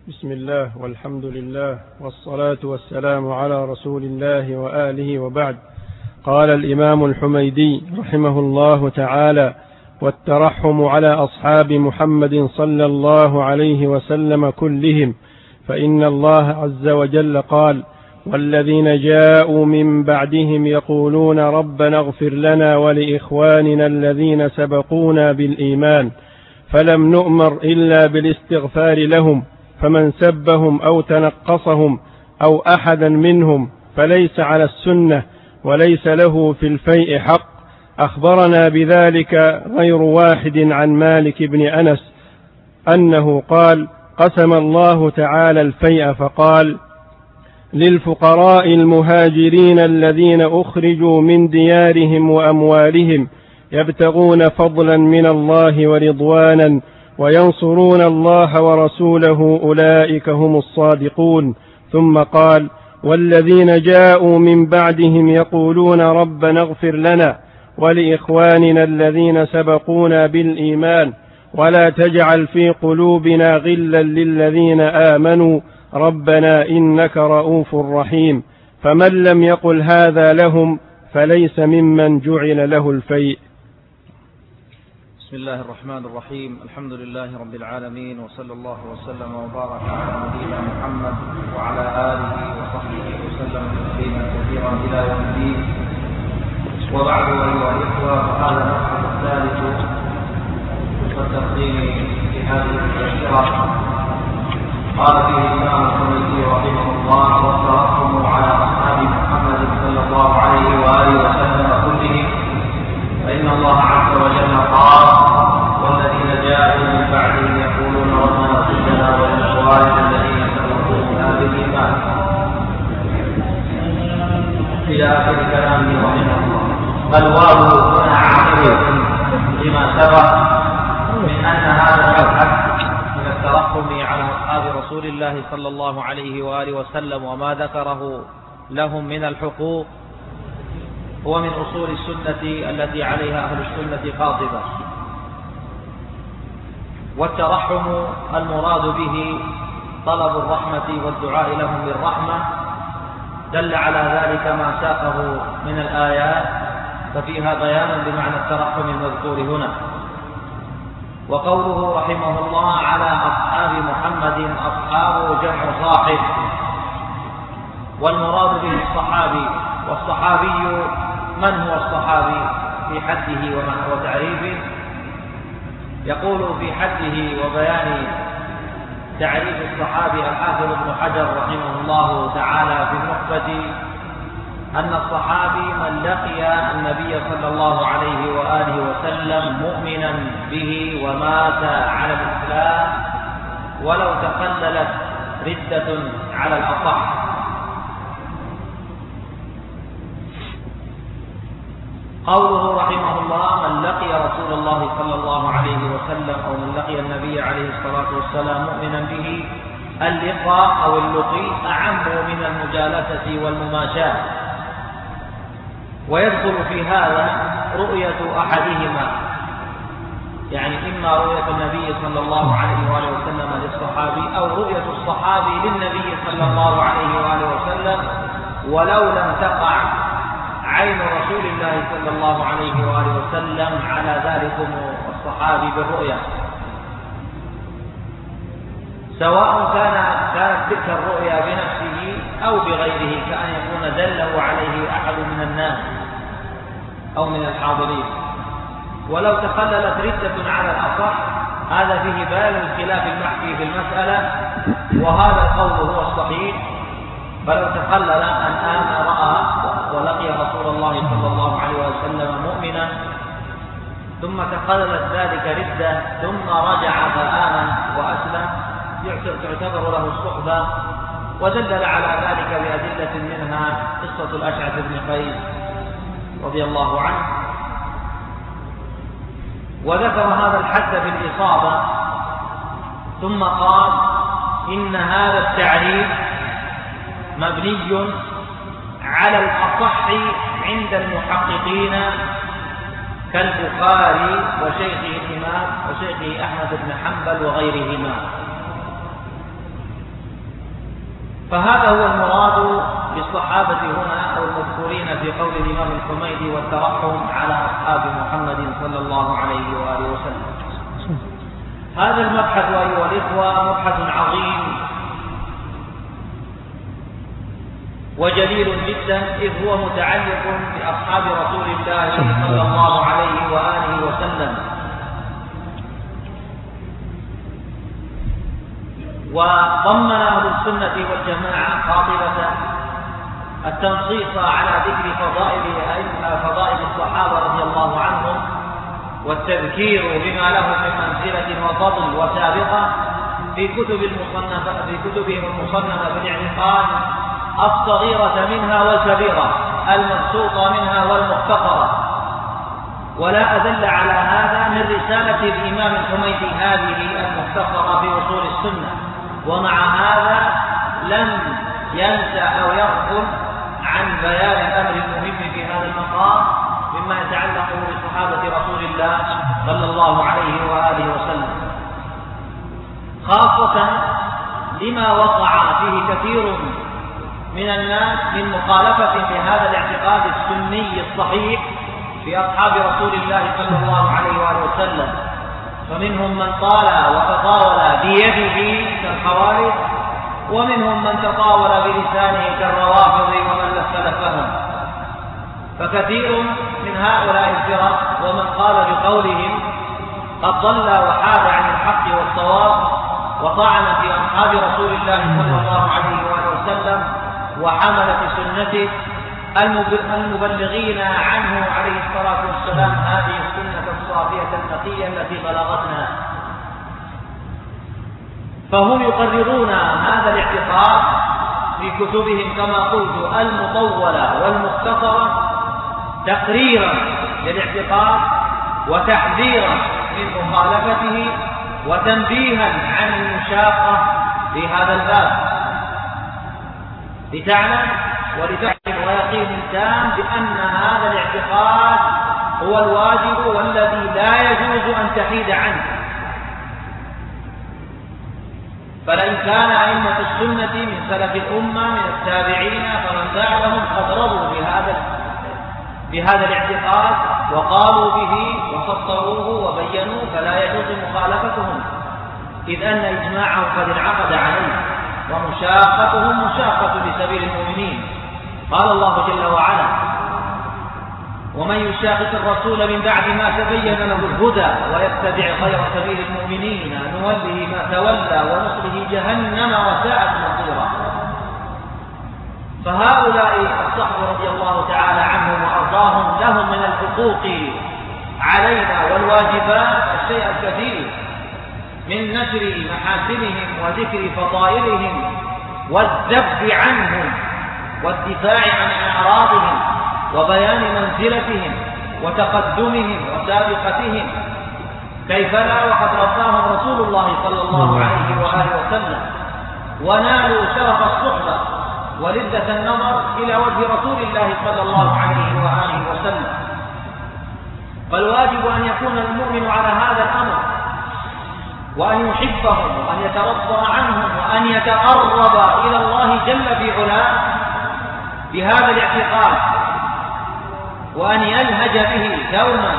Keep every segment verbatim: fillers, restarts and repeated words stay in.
بسم الله والحمد لله والصلاة والسلام على رسول الله وآله وبعد. قال الإمام الحميدي رحمه الله تعالى: والترحم على أصحاب محمد صلى الله عليه وسلم كلهم، فإن الله عز وجل قال: والذين جاءوا من بعدهم يقولون ربنا اغفر لنا ولإخواننا الذين سبقونا بالإيمان، فلم نؤمر إلا بالاستغفار لهم، فمن سبهم أو تنقصهم أو أحدا منهم فليس على السنة وليس له في الفيء حق. أخبرنا بذلك غير واحد عن مالك بن أنس أنه قال: قسم الله تعالى الفيء فقال: للفقراء المهاجرين الذين أخرجوا من ديارهم وأموالهم يبتغون فضلا من الله ورضوانا وينصرون الله ورسوله أولئك هم الصادقون. ثم قال: والذين جاءوا من بعدهم يقولون ربنا اغفر لنا ولإخواننا الذين سبقونا بالإيمان ولا تجعل في قلوبنا غلا للذين آمنوا ربنا إنك رؤوف رحيم. فمن لم يقل هذا لهم فليس ممن جعل له الفيء. بسم الله الرحمن الرحيم. الحمد لله رب العالمين، وصلى الله وسلم وبارك على نبينا محمد وعلى آله وصحبه وسلم تسليما كثيرا إلى يوم الدين. وبعد أيها الإخوة، فهذا المبحث الثالث والتقديم في هذه التذكرة. قال فيه الإمام الحميدي رحمه الله: والترحم على أصحاب محمد صلى الله عليه وآله وسلم كلهم، فإن الله عز وجل قال: والذين جاءوا من بعدهم يقولون ربنا اغفر لنا ولإخواننا الذين سبقونا بالإيمان، إلى آخر كلامه رحمه الله. فالواو هنا عاقبة لما سبق من أن هذا المبحث من الترحم على أصحاب رسول الله صلى الله عليه وآله وسلم وما ذكره لهم من الحقوق هو من أصول السنة التي عليها أهل السنة قاطبة. والترحم المراد به طلب الرحمة والدعاء لهم بالرحمة، دل على ذلك ما ساقه من الآيات، ففيها بيان بمعنى الترحم المذكور هنا. وقوله رحمه الله على أصحاب محمد، أصحاب جمع صاحب، والمراد به الصحابي. والصحابي من هو الصحابي في حده وتعريفه؟ يقول في حده وبيان تعريف الصحابي الحافظ ابن حجر رحمه الله تعالى في النخبة أن الصحابي من لقي النبي صلى الله عليه وآله وسلم مؤمنا به ومات على الإسلام ولو تخللت ردة على الأصح. قوله رحمه الله: من لقي رسول الله صلى الله عليه وسلم أو من لقي النبي عليه الصلاة والسلام مؤمنا به، اللقاء أو اللقي أعم من المجالسة والمماشاة، ويدخل في هذا رؤية أحدهما، يعني إما رؤية النبي صلى الله عليه وآله وسلم للصحابي أو رؤية الصحابي للنبي صلى الله عليه وآله وسلم، ولو لم تقع عين رسول الله صلى الله عليه وآله وسلم على ذلك الصحابي بالرؤية، سواء كان كانت تلك الرؤيا بنفسه أو بغيره، كأن يكون دله عليه أحد من الناس أو من الحاضرين. ولو تخللت ردة على الأصح، هذا فيه بيان الخلاف المحكي في المسألة، وهذا القول هو الصحيح. فلو تخلل أن آمن رأى ولقي رسول الله صلى الله عليه وسلم مؤمنا، ثم تخللت ذلك ردة، ثم رجع فآمن وأسلم، تعتبر له الصحبة. ودلل على ذلك بأدلة منها قصة الأشعث بن قيس رضي الله عنه، وذكر هذا الحد في الإصابة، ثم قال: إن هذا التعريف مبني على الأصح عند المحققين كالبخاري وشيخه الإمام وشيخه أحمد بن حنبل وغيرهما. فهذا هو المراد بالصحابة هنا أو المذكورين في قول الإمام الحميدي والترحم على أصحاب محمد صلى الله عليه وآله وسلم. هذا المبحث أيها الإخوة مبحث عظيم وجليل جدا، إذ هو متعلق بأصحاب رسول الله صلى الله عليه وآله وسلم. وضمن أهل السنة والجماعة قاطبة التنصيص على ذكر فضائل فضائل الصحابة رضي الله عنهم والتذكير بما لهم من منزلة وفضل وسابقة في كتب المصنفة في كتبهم المصنفة في الاعتقاد، الصغيرة منها والكبيرة، المبسوطة منها والمختصرة. ولا أدل على هذا من رسالة الإمام الحميدي هذه المختصرة في أصول السنة. ومع هذا لم ينسى أو يغفل عن بيان الأمر المهم في هذا المقام مما يتعلق بصحابة رسول الله صلى الله عليه وآله وسلم، خاصة لما وقع فيه كثير من الناس من مخالفة لهذا الاعتقاد السني الصحيح في أصحاب رسول الله صلى الله عليه وآله وسلم. فمنهم من طال وتطاول بيده كالخوارج، ومنهم من تطاول بلسانه كالروافض ومن لف لفهم. فكثير من هؤلاء الفرق ومن قال بقولهم قد ضل وحاد عن الحق والصواب وطعن في أصحاب رسول الله صلى الله عليه وآله وسلم وحملة سنته المبلغين عنه عليه الصلاة والسلام هذه السنة الصافية النقية التي بلغتنا. فهم يقررون هذا الاعتقاد في كتبهم كما قلت المطولة والمختصرة تقريرا للاعتقاد وتحذيرا من مخالفته وتنبيها عن المشاقة في هذا الباب، لتعلم ولتعلم ويقين التام بأن هذا الاعتقاد هو الواجب والذي لا يجوز أن تحيد عنه. فلئن كان أئمة السنة من سلف الأمة من التابعين فمن بعدهم قد رضوا بهذا بهذا الاعتقاد وقالوا به وفصلوه وبينوه فلا يجوز مخالفتهم، إذ أن إجماعهم قد انعقد عليه ومشاقتهم مشاقة لسبيل المؤمنين. قال الله جل وعلا: ومن يشاقق الرسول من بعد ما تبين له الهدى ويتبع غير سبيل المؤمنين نوله ما تولى ونصله جهنم وساءت مصيرا. فهؤلاء الصحابة رضي الله تعالى عنهم وأرضاهم لهم من الحقوق علينا والواجبات الشيء الكثير من نشر محاسنهم وذكر فضائلهم والذب عنهم والدفاع عن أعراضهم وبيان منزلتهم وتقدمهم وسابقتهم. كيف لا وقد رباهم رسول الله صلى الله عليه وآله وسلم ونالوا شرف الصحبة ولذة النظر إلى وجه رسول الله صلى الله عليه وآله وسلم. فالواجب أن يكون المؤمن على هذا الأمر وأن يحبهم وأن يترضى عنهم وأن يتقرب إلى الله جل في علاه بهذا الاعتقاد وأن يلهج به دوما،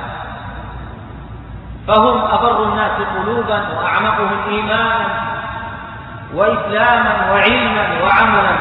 فهم أبر الناس قلوبا وأعمقهم إيمانا وإسلاما وعلما وعملا.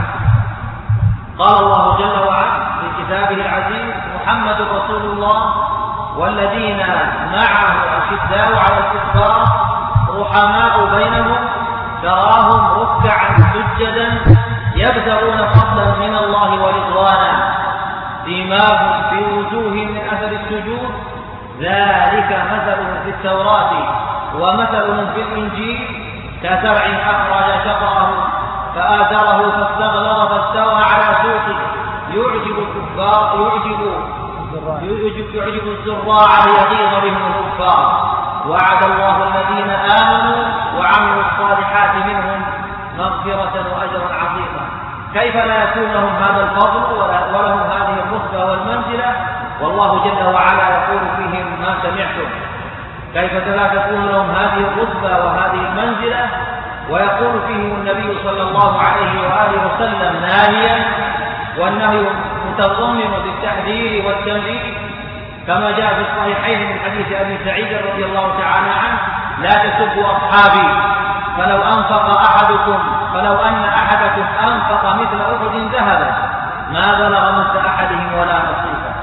قال الله جل وعلا في كتابه العزيز: محمد رسول الله والذين معه أشداء على الكفار رحماء بينهم تراهم ركعا سجدا يبتغون فضلا من الله ورضوانا سيماهم في وجوههم من أثر السجود ذلك مثلهم في التوراة ومثلهم في الإنجيل كزرع أخرج شطأه فآزره فاستغلظ فاستوى على سوقه يعجب الكفار يعجب يعجب, يعجب الزراع ليغيظ بهم الكفار. وعد الله الذين آمنوا وعملوا الصالحات منهم مغفرة وأجرا عظيما. كيف لا يكون لهم هذا الفضل ولهم هذه الرتبة والمنزلة والله جل وعلا يقول فيهم ما سمعتم؟ كيف لا تكون لهم هذه الرتبة وهذه المنزلة ويقول فيهم النبي صلى الله عليه وآله وسلم ناهيا، والنهي متضمن بالتحذير والتنبيه، كما جاء في الصحيحين من حديث أبي سعيد رضي الله تعالى عنه: لا تسبوا أصحابي فلو أنفق أحدكم فلو أن أحدكم أنفق مثل أحد ذهبا ما بلغ مد أحدهم ولا نصيبا.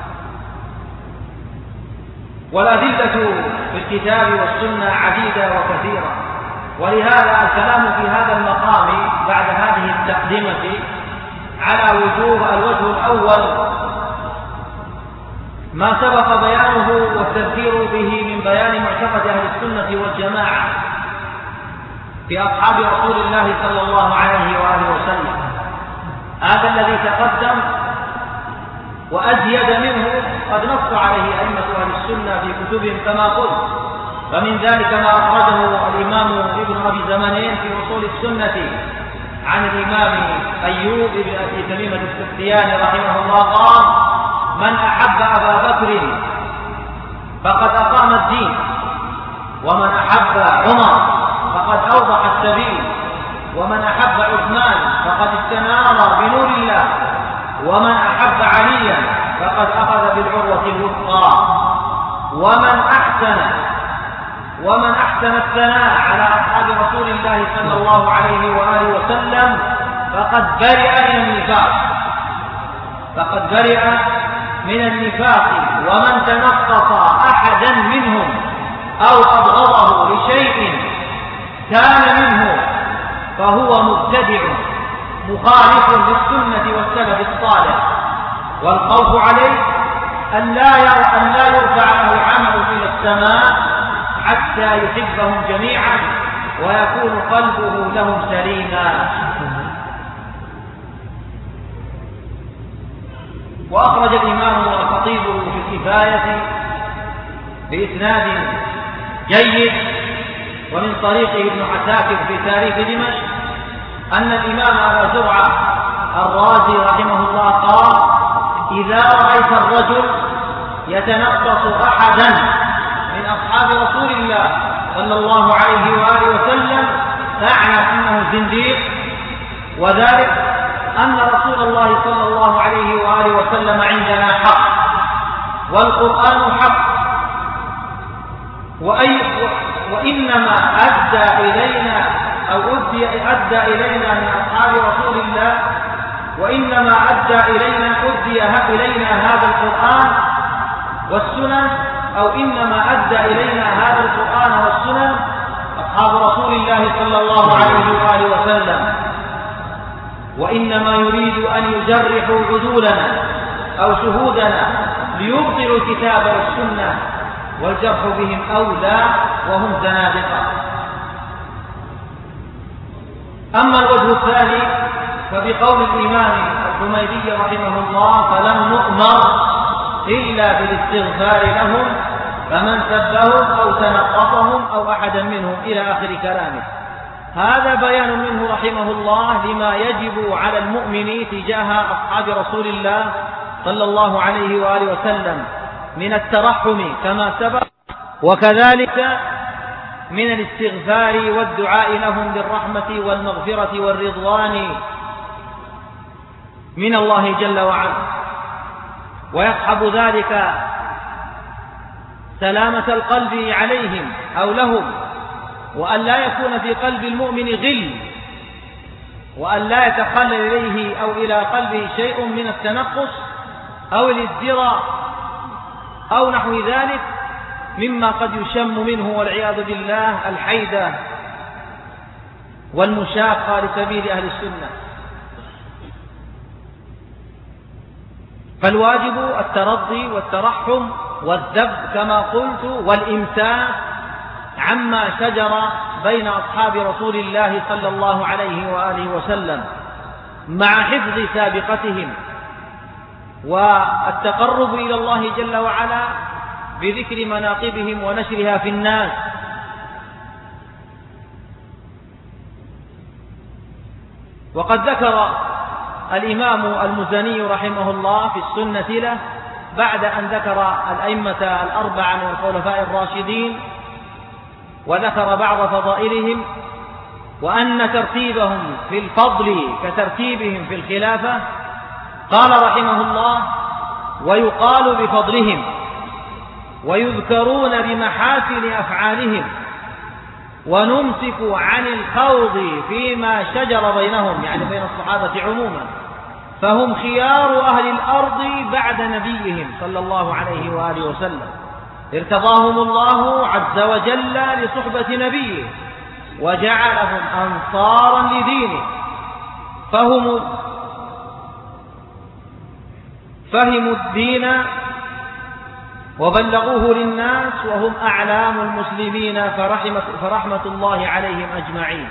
والأدلة في الكتاب والسنة عديدة وكثيرة، ولهذا الكلام في هذا المقام بعد هذه التقدمة على وجوه الوجه الأول ما سبق بيانه والتذكير به من بيان معتقد أهل السنة والجماعة في أصحاب رسول الله صلى الله عليه وآله وسلم. هذا الذي تقدم وأزيد منه قد نص عليه أئمة أهل السنة في كتبهم كما قلت، فمن ذلك ما أخرجه الإمام ابن أبي زمانين في أصول السنة عن الإمام أيوب بن أبي تميمة السختياني رحمه الله قال: من أحب أبا بكر فقد أقام الدين، ومن أحب عمر فقد أوضح السبيل، ومن أحب عثمان فقد استنار بنور الله، ومن أحب عليا فقد أخذ بالعروة الوثقى، ومن أحسن ومن أحسن الثناء على أصحاب رسول الله صلى الله عليه وآله وسلم فقد برئ من النفاق فقد برئ من النفاق ومن تنقص أحدا منهم أو أبغضه لشيء كان منه فهو مبتدع مخالف للسنة والسلف الصالح، والخوف عليه أن لا أن لا يرفع له عمل إلى السماء حتى يحبهم جميعا ويكون قلبه لهم سليما. وأخرج الإمام الخطيب في الكفاية بإسناد جيد ومن طريقه ابن عساكر في تاريخ دمشق أن الإمام أبا زرعة الرازي رحمه الله قال: إذا رأيت الرجل يتنقص أحدا من أصحاب رسول الله صلى الله عليه وآله وسلم فاعلم أنه زنديق، وذلك أن رسول الله صلى الله عليه وآله وسلم عندنا حق، والقرآن حق، وأي وإنما أدى إلينا أو أدى, أدى إلينا من أصحاب رسول الله وإنما أدى إلينا أدي إلينا هذا القرآن والسنن أو إنما أدى إلينا هذا القرآن والسنن أصحاب رسول الله صلى الله عليه وآله وسلم، وإنما يريد أن يجرحوا عدولنا أو شهودنا ليبطلوا الكتاب والسنة، والجرح بهم أولى وهم زنادقة. أما الوجه الثاني فبقول الإمام الحميدي رحمه الله: فلم نؤمر إلا بالاستغفار لهم فمن سبهم أو تنقصهم أو أحدا منهم إلى آخر كلامه. هذا بيان منه رحمه الله لما يجب على المؤمن تجاه أصحاب رسول الله صلى الله عليه وآله وسلم من الترحم كما سبق، وكذلك من الاستغفار والدعاء لهم بالرحمة والمغفرة والرضوان من الله جل وعلا، ويصحب ذلك سلامة القلب عليهم أو لهم، وأن لا يكون في قلب المؤمن غل، وأن لا يتخلل إليه أو إلى قلبه شيء من التنقص أو الازدراء أو نحو ذلك مما قد يشم منه والعياذ بالله الحيدة والمشاقة لسبيل أهل السنة. فالواجب الترضي والترحم والذب كما قلت والإمساك عما شجر بين أصحاب رسول الله صلى الله عليه وآله وسلم مع حفظ سابقتهم والتقرب إلى الله جل وعلا بذكر مناقبهم ونشرها في الناس. وقد ذكر الإمام المزني رحمه الله في السنة له بعد أن ذكر الأئمة الأربعة من الخلفاء الراشدين وذكر بعض فضائلهم وأن ترتيبهم في الفضل كترتيبهم في الخلافة. قال رحمه الله: ويقال بفضلهم ويذكرون بمحاسن أفعالهم، ونمسك عن الخوض فيما شجر بينهم، يعني بين الصحابة عموما، فهم خيار أهل الأرض بعد نبيهم صلى الله عليه وآله وسلم، ارتضاهم الله عز وجل لصحبة نبيه وجعلهم أنصارا لدينه، فهم فهموا الدين وبلغوه للناس، وهم أعلام المسلمين، فرحمة, فرحمة الله عليهم أجمعين.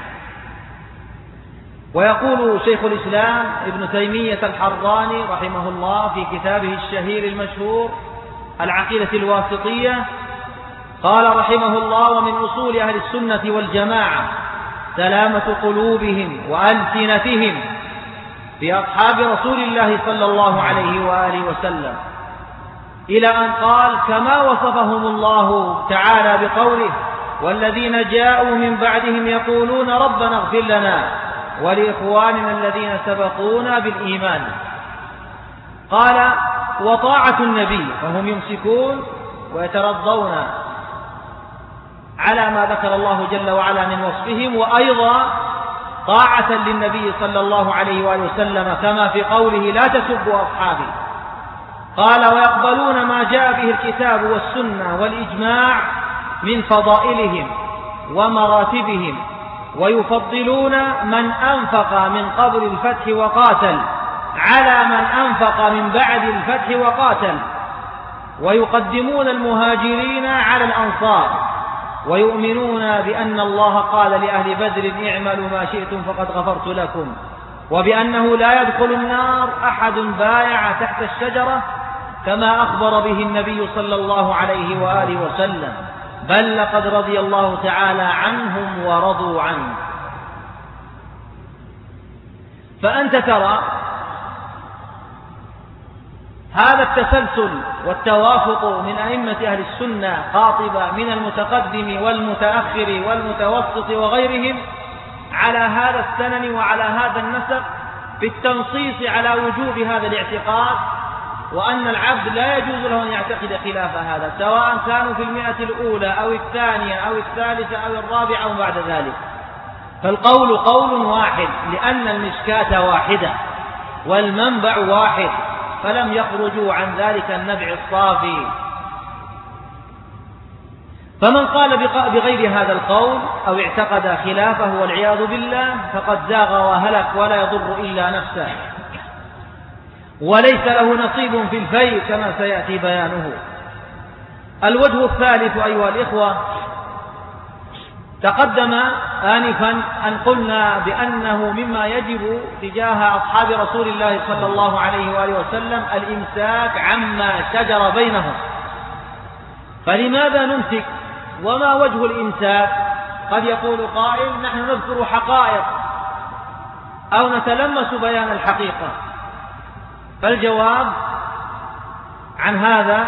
ويقول شيخ الإسلام ابن تيمية الحراني رحمه الله في كتابه الشهير المشهور العقيدة الواسطية، قال رحمه الله: ومن أصول أهل السنة والجماعة سلامة قلوبهم وألسنتهم في أصحاب رسول الله صلى الله عليه وآله وسلم، إلى أن قال: كما وصفهم الله تعالى بقوله: والذين جاءوا من بعدهم يقولون ربنا اغفر لنا ولإخواننا الذين سبقونا بالإيمان. قال: وطاعة النبي، فهم يمسكون ويترضون على ما ذكر الله جل وعلا من وصفهم، وأيضا طاعة للنبي صلى الله عليه وآله وسلم كما في قوله: لا تسبوا أصحابي. قال: ويقبلون ما جاء به الكتاب والسنة والإجماع من فضائلهم ومراتبهم، ويفضلون من أنفق من قبل الفتح وقاتل على من أنفق من بعد الفتح وقاتل، ويقدمون المهاجرين على الأنصار، ويؤمنون بأن الله قال لأهل بدر: اعملوا ما شئتم فقد غفرت لكم، وبأنه لا يدخل النار أحد بايع تحت الشجرة كما أخبر به النبي صلى الله عليه وآله وسلم، بل لقد رضي الله تعالى عنهم ورضوا عنه. فأنت ترى هذا التسلسل والتوافق من أئمة أهل السنة قاطبة من المتقدم والمتأخر والمتوسط وغيرهم على هذا السنن وعلى هذا النسق في التنصيص على وجوب هذا الاعتقاد، وأن العبد لا يجوز له أن يعتقد خلاف هذا، سواء كانوا في المئة الأولى أو الثانية أو الثالثة أو الرابعة أو بعد ذلك. فالقول قول واحد، لأن المشكاة واحدة والمنبع واحد، فلم يخرجوا عن ذلك النبع الصافي. فمن قال بغير هذا القول أو اعتقد خلافه والعياذ بالله فقد زاغ وهلك ولا يضر إلا نفسه، وليس له نصيب في الفيء كما سيأتي بيانه. الوجه الثالث أيها الإخوة، تقدم آنفا أن قلنا بأنه مما يجب تجاه أصحاب رسول الله صلى الله عليه وآله وسلم الإمساك عما شجر بينهم. فلماذا نمسك؟ وما وجه الإمساك؟ قد يقول قائل: نحن نذكر حقائق أو نتلمس بيان الحقيقة. فالجواب عن هذا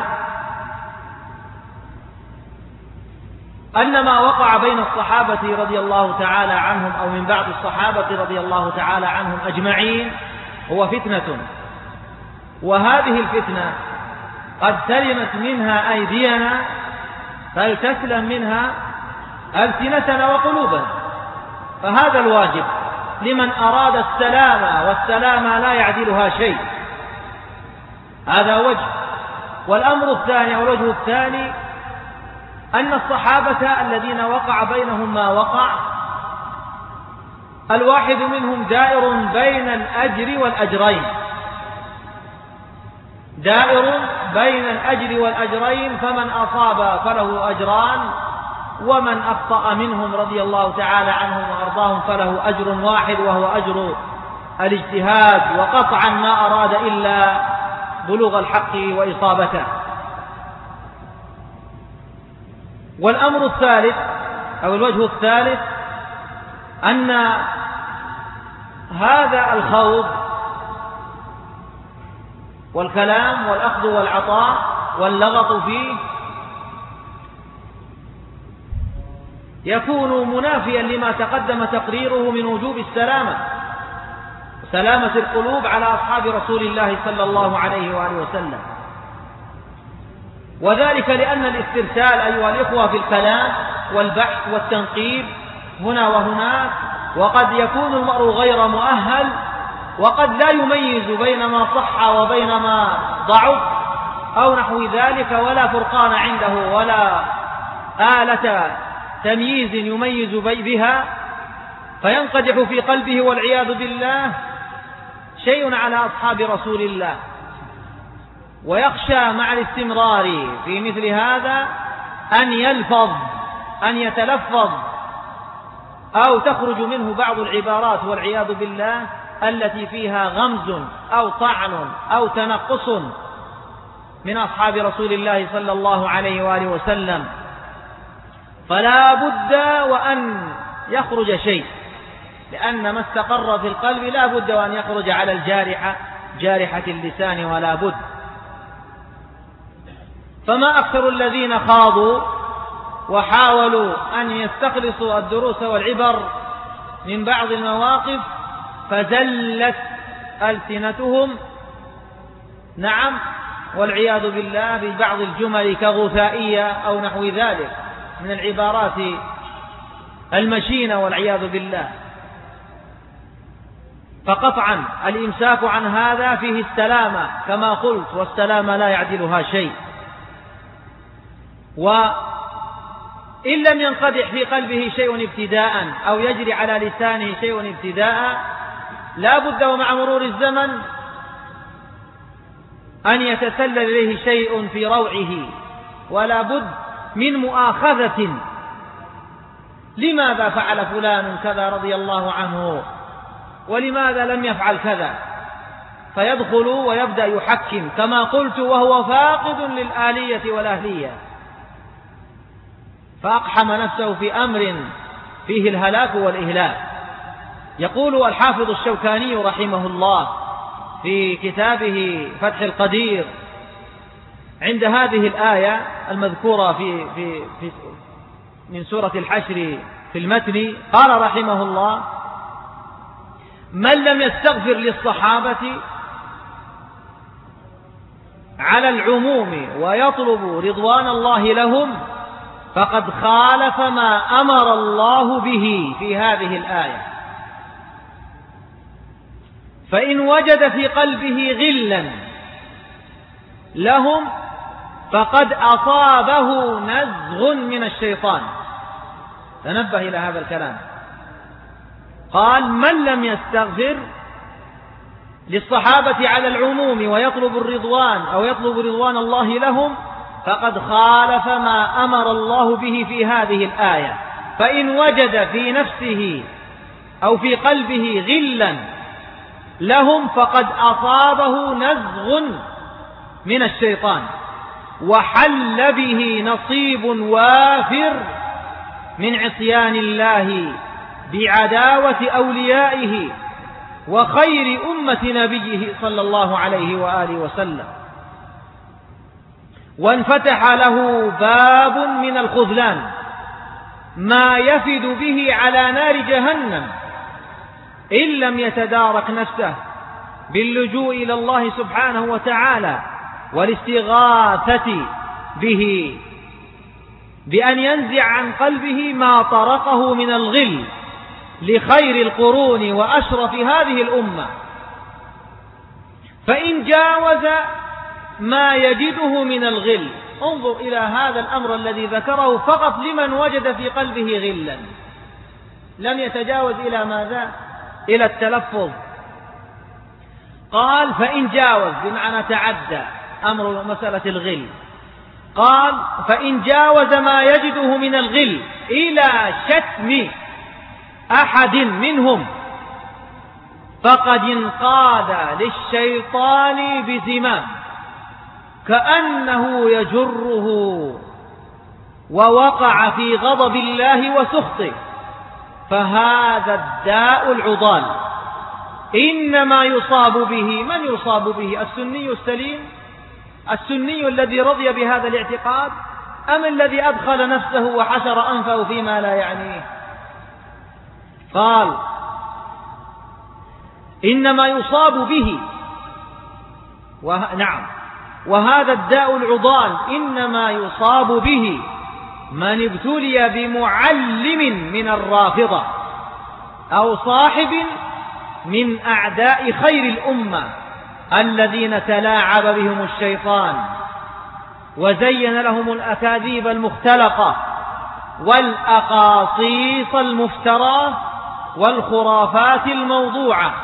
أن ما وقع بين الصحابة رضي الله تعالى عنهم أو من بعض الصحابة رضي الله تعالى عنهم أجمعين هو فتنة، وهذه الفتنة قد سلمت منها أيدينا، فلتسلم منها ألسنتنا وقلوبنا. فهذا الواجب لمن أراد السلامة، والسلامة لا يعدلها شيء. هذا وجه. والأمر الثاني أو الوجه الثاني أن الصحابة الذين وقع بينهم ما وقع، الواحد منهم دائر بين الأجر والأجرين، دائر بين الأجر والأجرين، فمن أصاب فله أجران، ومن أخطأ منهم رضي الله تعالى عنهم وأرضاهم فله أجر واحد، وهو أجر الاجتهاد، وقطعا ما أراد إلا بلوغ الحق وإصابته. والأمر الثالث أو الوجه الثالث أن هذا الخوض والكلام والأخذ والعطاء واللغط فيه يكون منافيا لما تقدم تقريره من وجوب السلامة سلامة القلوب على أصحاب رسول الله صلى الله عليه وآله وسلم. وذلك لأن الاسترسال أيها الإخوة في الكلام والبحث والتنقيب هنا وهناك، وقد يكون المرء غير مؤهل، وقد لا يميز بين ما صح وبين ما ضعف أو نحو ذلك، ولا فرقان عنده ولا آلة تمييز يميز بها، فينقدح في قلبه والعياذ بالله شيء على أصحاب رسول الله، ويخشى مع الاستمرار في مثل هذا أن يلفظ أن يتلفظ أو تخرج منه بعض العبارات والعياذ بالله التي فيها غمز أو طعن أو تنقص من أصحاب رسول الله صلى الله عليه وآله وسلم. فلا بد وأن يخرج شيء، لأن ما استقر في القلب لا بد وأن يخرج على الجارحة جارحة اللسان ولا بد. فما أكثر الذين خاضوا وحاولوا أن يستخلصوا الدروس والعبر من بعض المواقف فزلت ألسنتهم، نعم والعياذ بالله، ببعض الجمل كغثائية أو نحو ذلك من العبارات المشينة والعياذ بالله. فقطعا الإمساك عن هذا فيه السلامة كما قلت، والسلامة لا يعدلها شيء. وإن لم ينقدح في قلبه شيء ابتداء أو يجري على لسانه شيء ابتداء، لا بد ومع مرور الزمن أن يتسلل إليه شيء في روعه، ولا بد من مؤاخذة. لماذا فعل فلان كذا رضي الله عنه ولماذا لم يفعل كذا؟ فيدخل ويبدأ يحكم كما قلت، وهو فاقد للآلية والأهلية، فأقحم نفسه في أمر فيه الهلاك والإهلاك. يقول الحافظ الشوكاني رحمه الله في كتابه فتح القدير عند هذه الآية المذكورة في, في, في من سورة الحشر في المتن، قال رحمه الله: من لم يستغفر للصحابة على العموم ويطلب رضوان الله لهم فقد خالف ما أمر الله به في هذه الآية. فإن وجد في قلبه غلا لهم فقد أصابه نزغ من الشيطان. تنبه إلى هذا الكلام، قال: من لم يستغفر للصحابة على العموم ويطلب الرضوان أو يطلب رضوان الله لهم فقد خالف ما أمر الله به في هذه الآية. فإن وجد في نفسه أو في قلبه غلا لهم فقد أصابه نزغ من الشيطان، وحل به نصيب وافر من عصيان الله بعداوة أوليائه وخير أمة نبيه صلى الله عليه وآله وسلم، وانفتح له باب من الخذلان ما يفد به على نار جهنم إن لم يتدارك نفسه باللجوء إلى الله سبحانه وتعالى والاستغاثة به بأن ينزع عن قلبه ما طرقه من الغل لخير القرون وأشرف هذه الأمة. فإن جاوز ما يجده من الغل، انظر إلى هذا الأمر الذي ذكره فقط لمن وجد في قلبه غلا، لم يتجاوز إلى ماذا؟ إلى التلفظ. قال: فإن جاوز بمعنى تعدى أمر مسألة الغل. قال: فإن جاوز ما يجده من الغل إلى شتم أحد منهم فقد انقاد للشيطان بزمام كأنه يجره ووقع في غضب الله وسخطه، فهذا الداء العضال إنما يصاب به من يصاب به؟ السني السليم، السني الذي رضي بهذا الاعتقاد، أم الذي أدخل نفسه وحشر أنفه فيما لا يعنيه؟ قال إنما يصاب به، وه... نعم وهذا الداء العضال إنما يصاب به من ابتلي بمعلم من الرافضة أو صاحب من أعداء خير الأمة الذين تلاعب بهم الشيطان وزين لهم الأكاذيب المختلقة والأقاصيص المفترى والخرافات الموضوعة،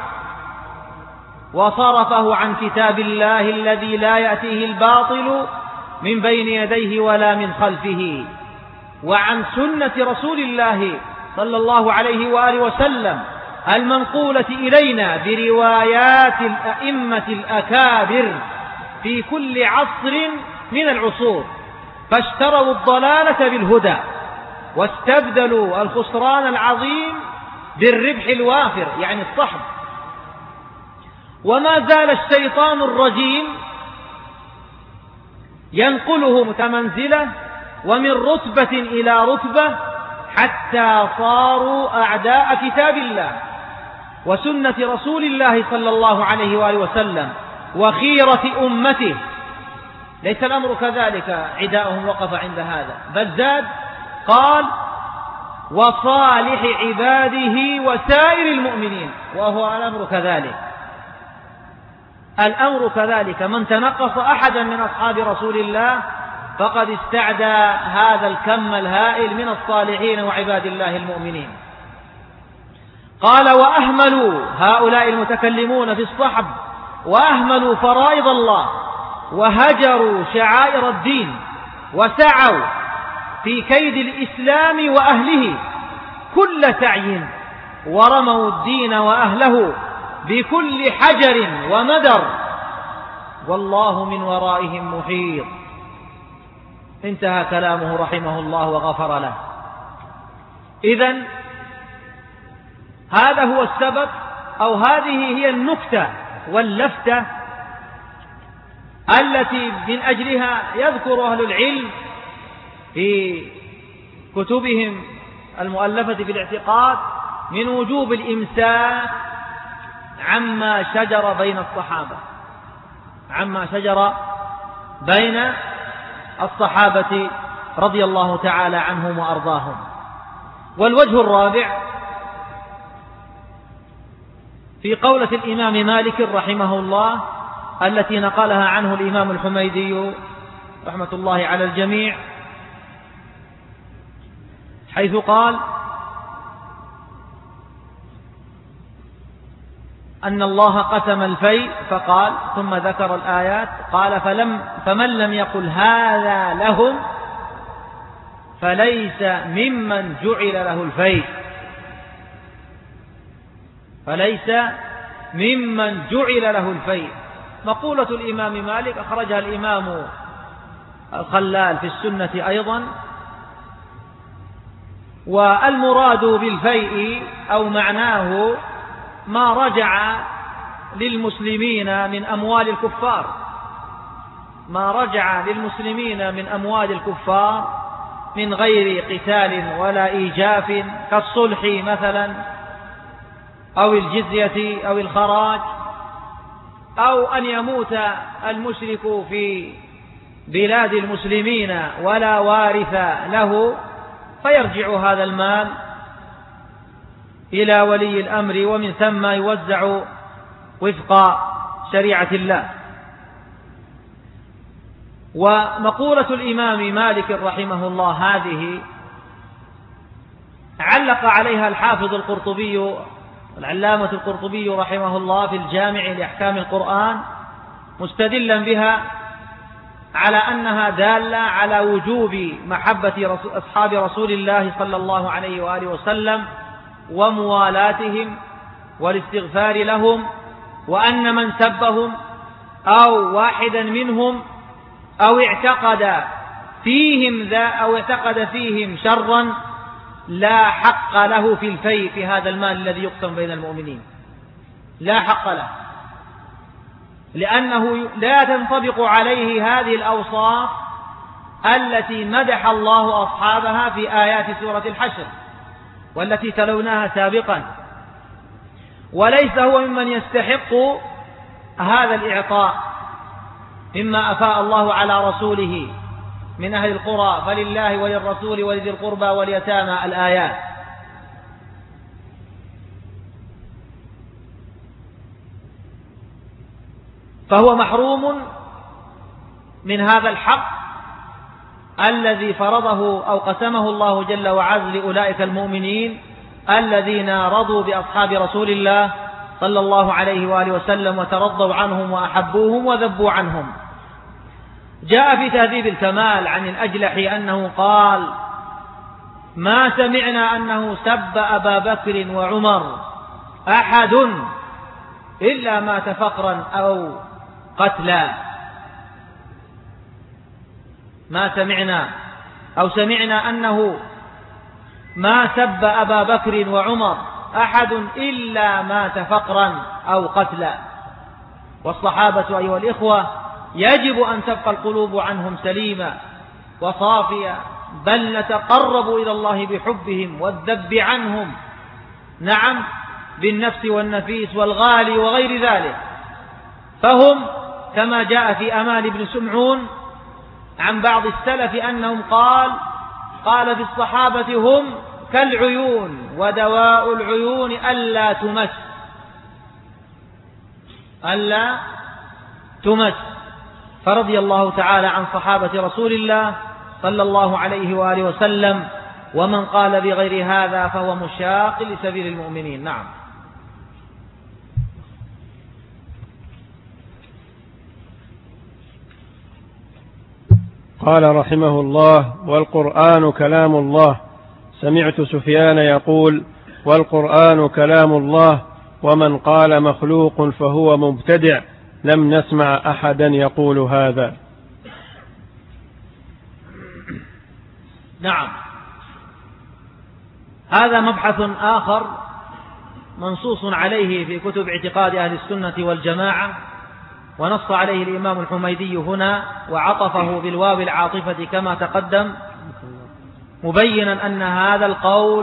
وصرفه عن كتاب الله الذي لا يأتيه الباطل من بين يديه ولا من خلفه، وعن سنة رسول الله صلى الله عليه وآله وسلم المنقولة إلينا بروايات الأئمة الأكابر في كل عصر من العصور، فاشتروا الضلالة بالهدى واستبدلوا الخسران العظيم بالربح الوافر، يعني الصحب. وما زال الشيطان الرجيم ينقله متمنزلة ومن رتبة إلى رتبة حتى صاروا أعداء كتاب الله وسنة رسول الله صلى الله عليه وآله وسلم وخيرة أمته. ليس الأمر كذلك عداؤهم وقف عند هذا، بل زاد قال وصالح عباده وسائر المؤمنين، وهو الأمر كذلك. الأمر كذلك، من تنقص أحدا من أصحاب رسول الله فقد استعدى هذا الكم الهائل من الصالحين وعباد الله المؤمنين. قال وأهملوا هؤلاء المتكلمون في الصحب، وأهملوا فرائض الله وهجروا شعائر الدين وسعوا في كيد الإسلام وأهله كل سعي، ورموا الدين وأهله بكل حجر ومدر، والله من ورائهم محيط. انتهى كلامه رحمه الله وغفر له. إذن هذا هو السبب، أو هذه هي النكتة واللفتة التي من أجلها يذكر أهل العلم في كتبهم المؤلفة في الاعتقاد من وجوب الإمساك عما شجر بين الصحابة عما شجر بين الصحابة رضي الله تعالى عنهم وأرضاهم. والوجه الرابع في قولة الإمام مالك رحمه الله التي نقلها عنه الإمام الحميدي رحمة الله على الجميع، حيث قال أن الله قسم الفيء فقال، ثم ذكر الآيات، قال فلم فمن لم يقل هذا لهم فليس ممن جعل له الفيء فليس ممن جعل له الفيء. مقولة الإمام مالك أخرجها الإمام الخلال في السنة أيضا. والمراد بالفيء أو معناه ما رجع للمسلمين من أموال الكفار ما رجع للمسلمين من أموال الكفار من غير قتال ولا إيجاف، كالصلح مثلا أو الجزية أو الخراج، أو أن يموت المشرك في بلاد المسلمين ولا وارث له فيرجع هذا المال إلى ولي الأمر، ومن ثم يوزع وفق شريعة الله. ومقولة الإمام مالك رحمه الله هذه علق عليها الحافظ القرطبي العلامة القرطبي رحمه الله في الجامع لأحكام القرآن، مستدلا بها على أنها دالة على وجوب محبة أصحاب رسول الله صلى الله عليه وآله وسلم وموالاتهم والاستغفار لهم، وأن من سبهم أو واحدا منهم أو اعتقد فيهم ذا أو اعتقد فيهم شرا لا حق له في الفيء في هذا المال الذي يقسم بين المؤمنين، لا حق له، لأنه لا تنطبق عليه هذه الأوصاف التي مدح الله أصحابها في آيات سورة الحشر والتي تلوناها سابقا، وليس هو ممن يستحق هذا الإعطاء مما أفاء الله على رسوله من أهل القرى، فلله وللرسول ولذي القربى واليتامى الآيات. فهو محروم من هذا الحق الذي فرضه أو قسمه الله جل وعز لأولئك المؤمنين الذين رضوا بأصحاب رسول الله صلى الله عليه وآله وسلم وترضوا عنهم وأحبوهم وذبوا عنهم. جاء في تهذيب الكمال عن الأجلح أنه قال: ما سمعنا أنه سب أبا بكر وعمر أحد إلا مات فقرا أو قتلا. ما سمعنا أو سمعنا أنه ما سب أبا بكر وعمر أحد إلا مات فقرا أو قتلا. والصحابة أيها الإخوة يجب أن تبقى القلوب عنهم سليمة وصافية، بل نتقرب إلى الله بحبهم والذب عنهم، نعم، بالنفس والنفيس والغالي وغير ذلك. فهم كما جاء في أمان بن سمعون عن بعض السلف أنهم قال قال في الصحابة: هم كالعيون ودواء العيون ألا تمس ألا تمس. فرضي الله تعالى عن صحابة رسول الله صلى الله عليه وآله وسلم، ومن قال بغير هذا فهو مشاق لسبيل المؤمنين. نعم. قال رحمه الله: والقرآن كلام الله. سمعت سفيان يقول: والقرآن كلام الله، ومن قال مخلوق فهو مبتدع. لم نسمع أحدا يقول هذا. نعم، هذا مبحث آخر منصوص عليه في كتب اعتقاد أهل السنة والجماعة، ونص عليه الإمام الحميدي هنا وعطفه بالواو العاطفة كما تقدم، مبينا أن هذا القول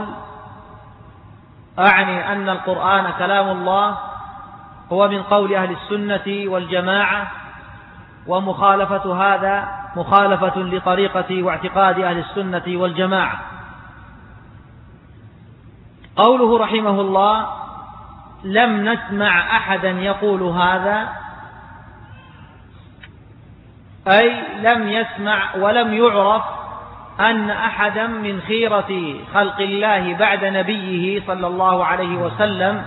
أعني أن القرآن كلام الله هو من قول أهل السنة والجماعة، ومخالفة هذا مخالفة لطريقة واعتقاد أهل السنة والجماعة. قوله رحمه الله: لم نسمع أحدا يقول هذا، أي لم يسمع ولم يعرف أن أحدا من خيرة خلق الله بعد نبيه صلى الله عليه وسلم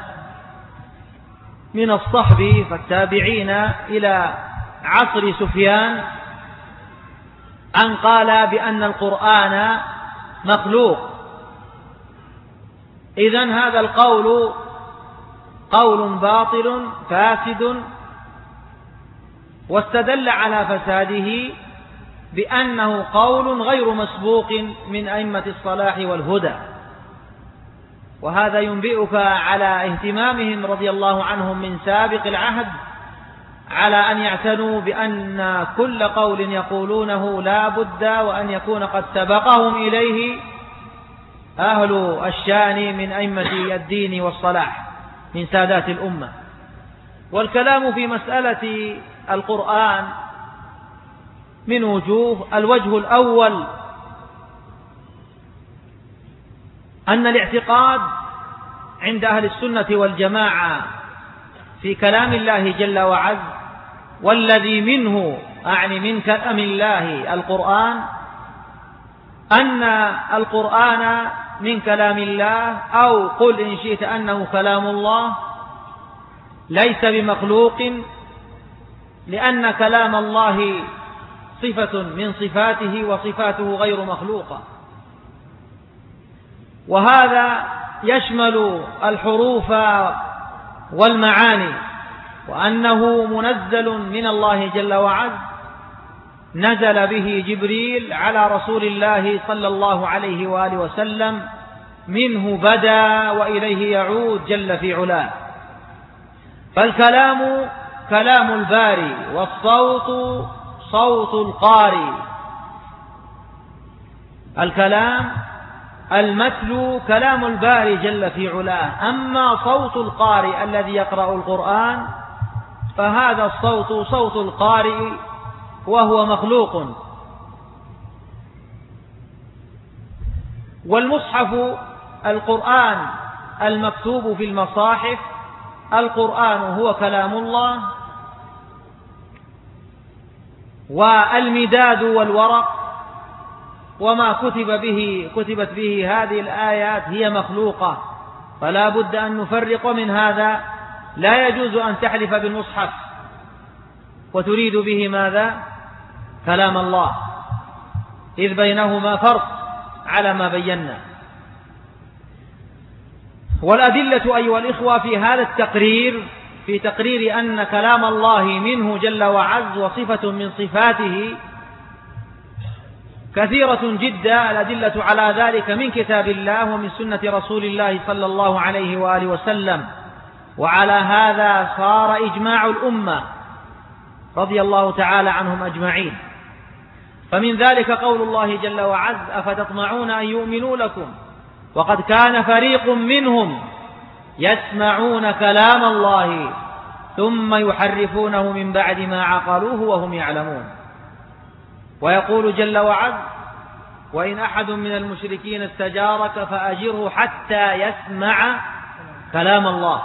من الصحب فالتابعين إلى عصر سفيان أن قال بأن القرآن مخلوق. إذن هذا القول قول باطل فاسد، واستدل على فساده بأنه قول غير مسبوق من أئمة الصلاح والهدى. وهذا ينبئك على اهتمامهم رضي الله عنهم من سابق العهد على أن يعتنوا بأن كل قول يقولونه لا بد وأن يكون قد سبقهم إليه أهل الشان من أئمة الدين والصلاح من سادات الأمة. والكلام في مسألة القرآن من وجوه: الوجه الأول أن الاعتقاد عند أهل السنة والجماعة في كلام الله جل وعز، والذي منه أعني من كلام الله القرآن، أن القرآن من كلام الله، أو قل إن شئت أنه كلام الله، ليس بمخلوق، لأن كلام الله صفة من صفاته وصفاته غير مخلوقة. وهذا يشمل الحروف والمعاني، وأنه منزل من الله جل وعز، نزل به جبريل على رسول الله صلى الله عليه وآله وسلم، منه بدا وإليه يعود جل في علاه. فالكلام كلام الباري، والصوت صوت القاري، الكلام المتلو كلام الباري جل في علاه. أما صوت القارئ الذي يقرأ القرآن فهذا الصوت صوت القارئ وهو مخلوق. والمصحف القرآن المكتوب في المصاحف، القرآن هو كلام الله، والمداد والورق وما كتب به كتبت به هذه الآيات هي مخلوقة، فلا بد أن نفرق من هذا. لا يجوز أن تحلف بالمصحف وتريد به ماذا؟ كلام الله، إذ بينهما فرق على ما بينا. والأدلة أيها الإخوة في هذا التقرير، في تقرير أن كلام الله منه جل وعز وصفة من صفاته كثيرة جدا. الأدلة على ذلك من كتاب الله ومن سنة رسول الله صلى الله عليه وآله وسلم. وعلى هذا صار إجماع الأمة رضي الله تعالى عنهم أجمعين. فمن ذلك قول الله جل وعز: أفتطمعون أن يؤمنوا لكم وقد كان فريق منهم يسمعون كلام الله ثم يحرفونه من بعد ما عقلوه وهم يعلمون. ويقول جل وعز: وإن أحد من المشركين استجارك فأجره حتى يسمع كلام الله.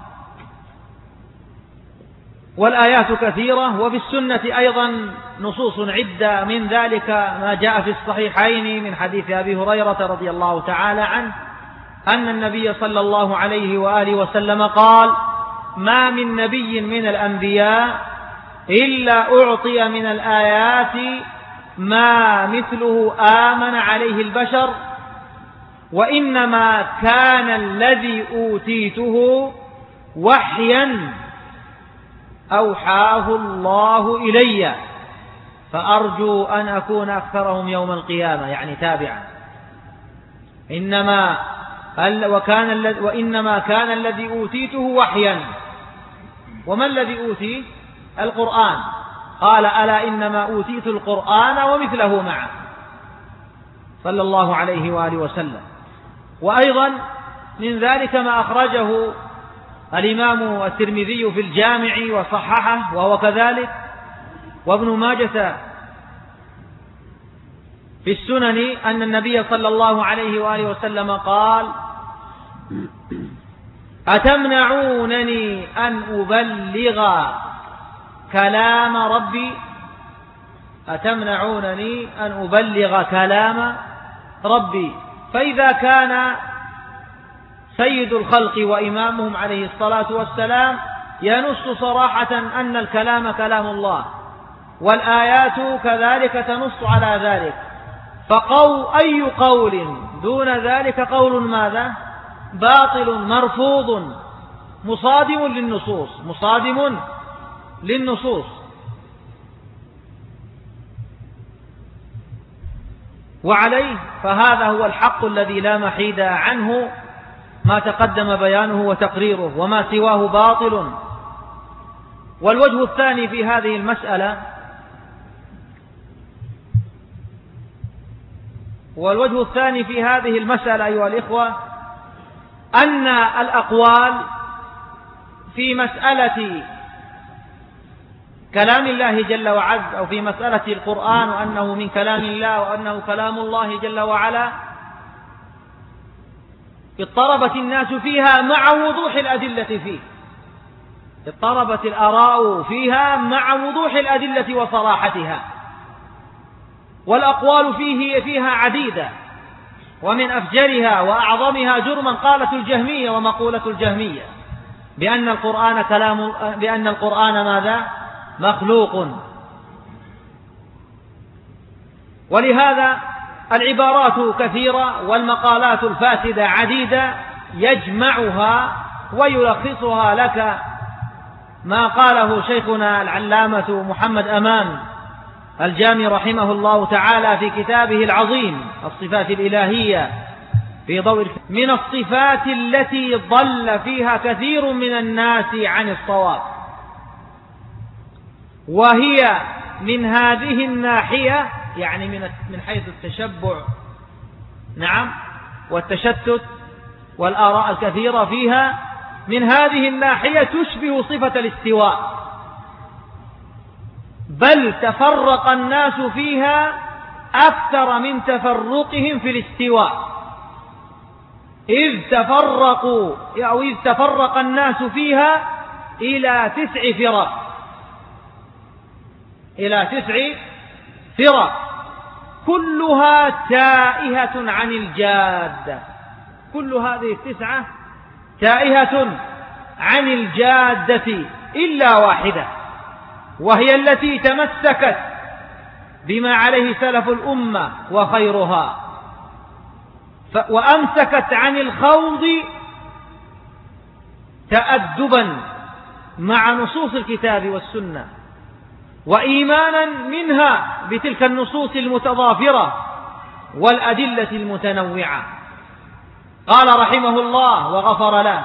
والآيات كثيرة، وفي السنة أيضا نصوص عدة، من ذلك ما جاء في الصحيحين من حديث أبي هريرة رضي الله تعالى عنه أن النبي صلى الله عليه وآله وسلم قال: ما من نبي من الأنبياء إلا أعطي من الآيات ما مثله آمن عليه البشر، وإنما كان الذي أوتيته وحيا أوحاه الله إلي، فأرجو أن أكون أكثرهم يوم القيامة، يعني تابعا. إنما وكان وإنما كان الذي أوتيته وحيا. وما الذي أوتيه؟ القرآن. قال: ألا إنما أوتيت القرآن ومثله معه، صلى الله عليه وآله وسلم. وأيضا من ذلك ما أخرجه الإمام الترمذي في الجامع وصححه وهو كذلك، وابن ماجة في السنن أن النبي صلى الله عليه وآله وسلم قال: أتمنعونني أن أبلغ كلام ربي أتمنعونني أن أبلغ كلام ربي فإذا كان سيد الخلق وإمامهم عليه الصلاة والسلام ينص صراحة أن الكلام كلام الله، والآيات كذلك تنص على ذلك، فقول أي قول دون ذلك قول ماذا؟ باطل مرفوض مصادم للنصوص مصادم للنصوص. وعليه فهذا هو الحق الذي لا محيد عنه، ما تقدم بيانه وتقريره، وما سواه باطل. والوجه الثاني في هذه المسألة والوجه الثاني في هذه المسألة أيها الإخوة أن الأقوال في مسألة كلام الله جل وعز أو في مسألة القرآن وأنه من كلام الله وأنه كلام الله جل وعلا اضطربت الناس فيها مع وضوح الأدلة فيه اضطربت الآراء فيها مع وضوح الأدلة وصراحتها، والأقوال فيه فيها عديدة، ومن أفجرها وأعظمها جرما قالت الجهمية ومقولة الجهمية بأن القرآن كلام بأن القرآن ماذا؟ مخلوق. ولهذا العبارات كثيرة والمقالات الفاسدة عديدة، يجمعها ويلخصها لك ما قاله شيخنا العلامة محمد أمان الجامي رحمه الله تعالى في كتابه العظيم الصفات الإلهية في ضوء من الصفات التي ضل فيها كثير من الناس عن الصواب، وهي من هذه الناحية يعني من من حيث التشبع نعم، والتشتت والآراء الكثيرة فيها من هذه الناحية تشبه صفة الاستواء، بل تفرق الناس فيها أكثر من تفرقهم في الاستواء، إذ تفرقوا أو إذ تفرق الناس فيها إلى تسع فرق إلى تسع فرق كلها تائهة عن الجادة، كل هذه التسعة تائهة عن الجادة إلا واحدة، وهي التي تمسكت بما عليه سلف الأمة وخيرها، وأمسكت عن الخوض تأدبا مع نصوص الكتاب والسنة، وإيمانا منها بتلك النصوص المتضافرة والأدلة المتنوعة. قال رحمه الله وغفر له،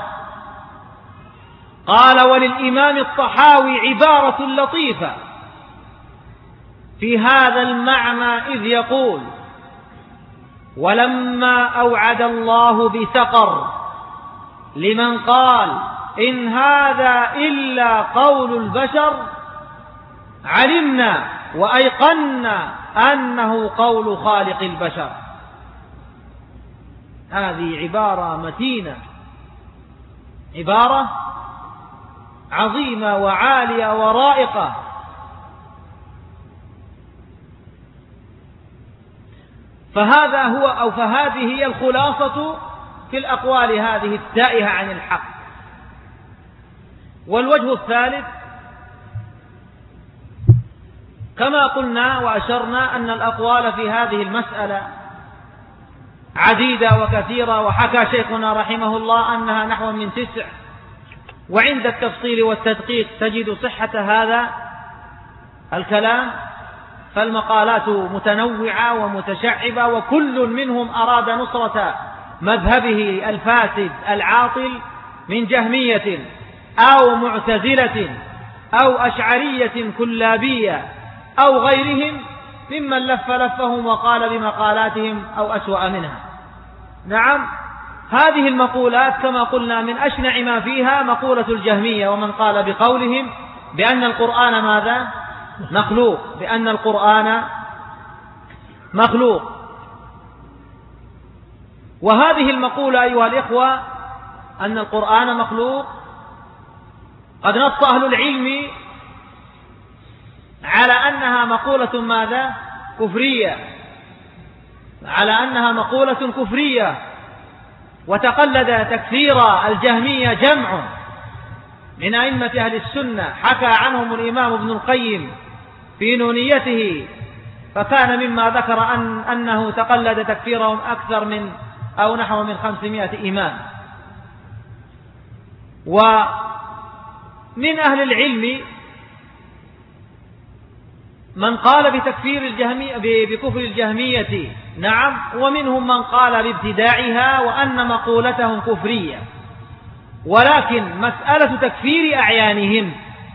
قال: وللإمام الطحاوي عبارة لطيفة في هذا المعنى إذ يقول: ولما أوعد الله بسقر لمن قال إن هذا إلا قول البشر علمنا وأيقنا أنه قول خالق البشر. هذه عبارة متينة، عبارة عظيمة وعالية ورائقة، فهذا هو أو فهذه هي الخلاصة في الأقوال هذه التائهة عن الحق. والوجه الثالث كما قلنا وأشرنا أن الأقوال في هذه المسألة عديدة وكثيرة، وحكى شيخنا رحمه الله أنها نحو من تسع، وعند التفصيل والتدقيق تجد صحة هذا الكلام، فالمقالات متنوعة ومتشعبة، وكل منهم أراد نصرة مذهبه الفاسد العاطل من جهمية أو معتزلة أو أشعرية كلابية أو غيرهم ممن لف لفهم وقال بمقالاتهم أو أسوأ منها. نعم، هذه المقولات كما قلنا من أشنع ما فيها مقولة الجهمية، ومن قال بقولهم بأن القرآن ماذا؟ مخلوق، بأن القرآن مخلوق. وهذه المقولة أيها الإخوة أن القرآن مخلوق قد نص أهل العلم على أنها مقولة ماذا؟ كفرية، على أنها مقولة كفرية، وتقلد تكفير الجهمية جمع من أئمة أهل السنة، حكى عنهم الإمام ابن القيم في نونيته، فكان مما ذكر أن أنه تقلد تكفيرهم أكثر من أو نحو من خمسمائة إمام. ومن أهل العلم من قال بتكفير الجهمية بكفر الجهمية، نعم، ومنهم من قال بابتداعها وأن مقولتهم كفرية، ولكن مسألة تكفير أعيانهم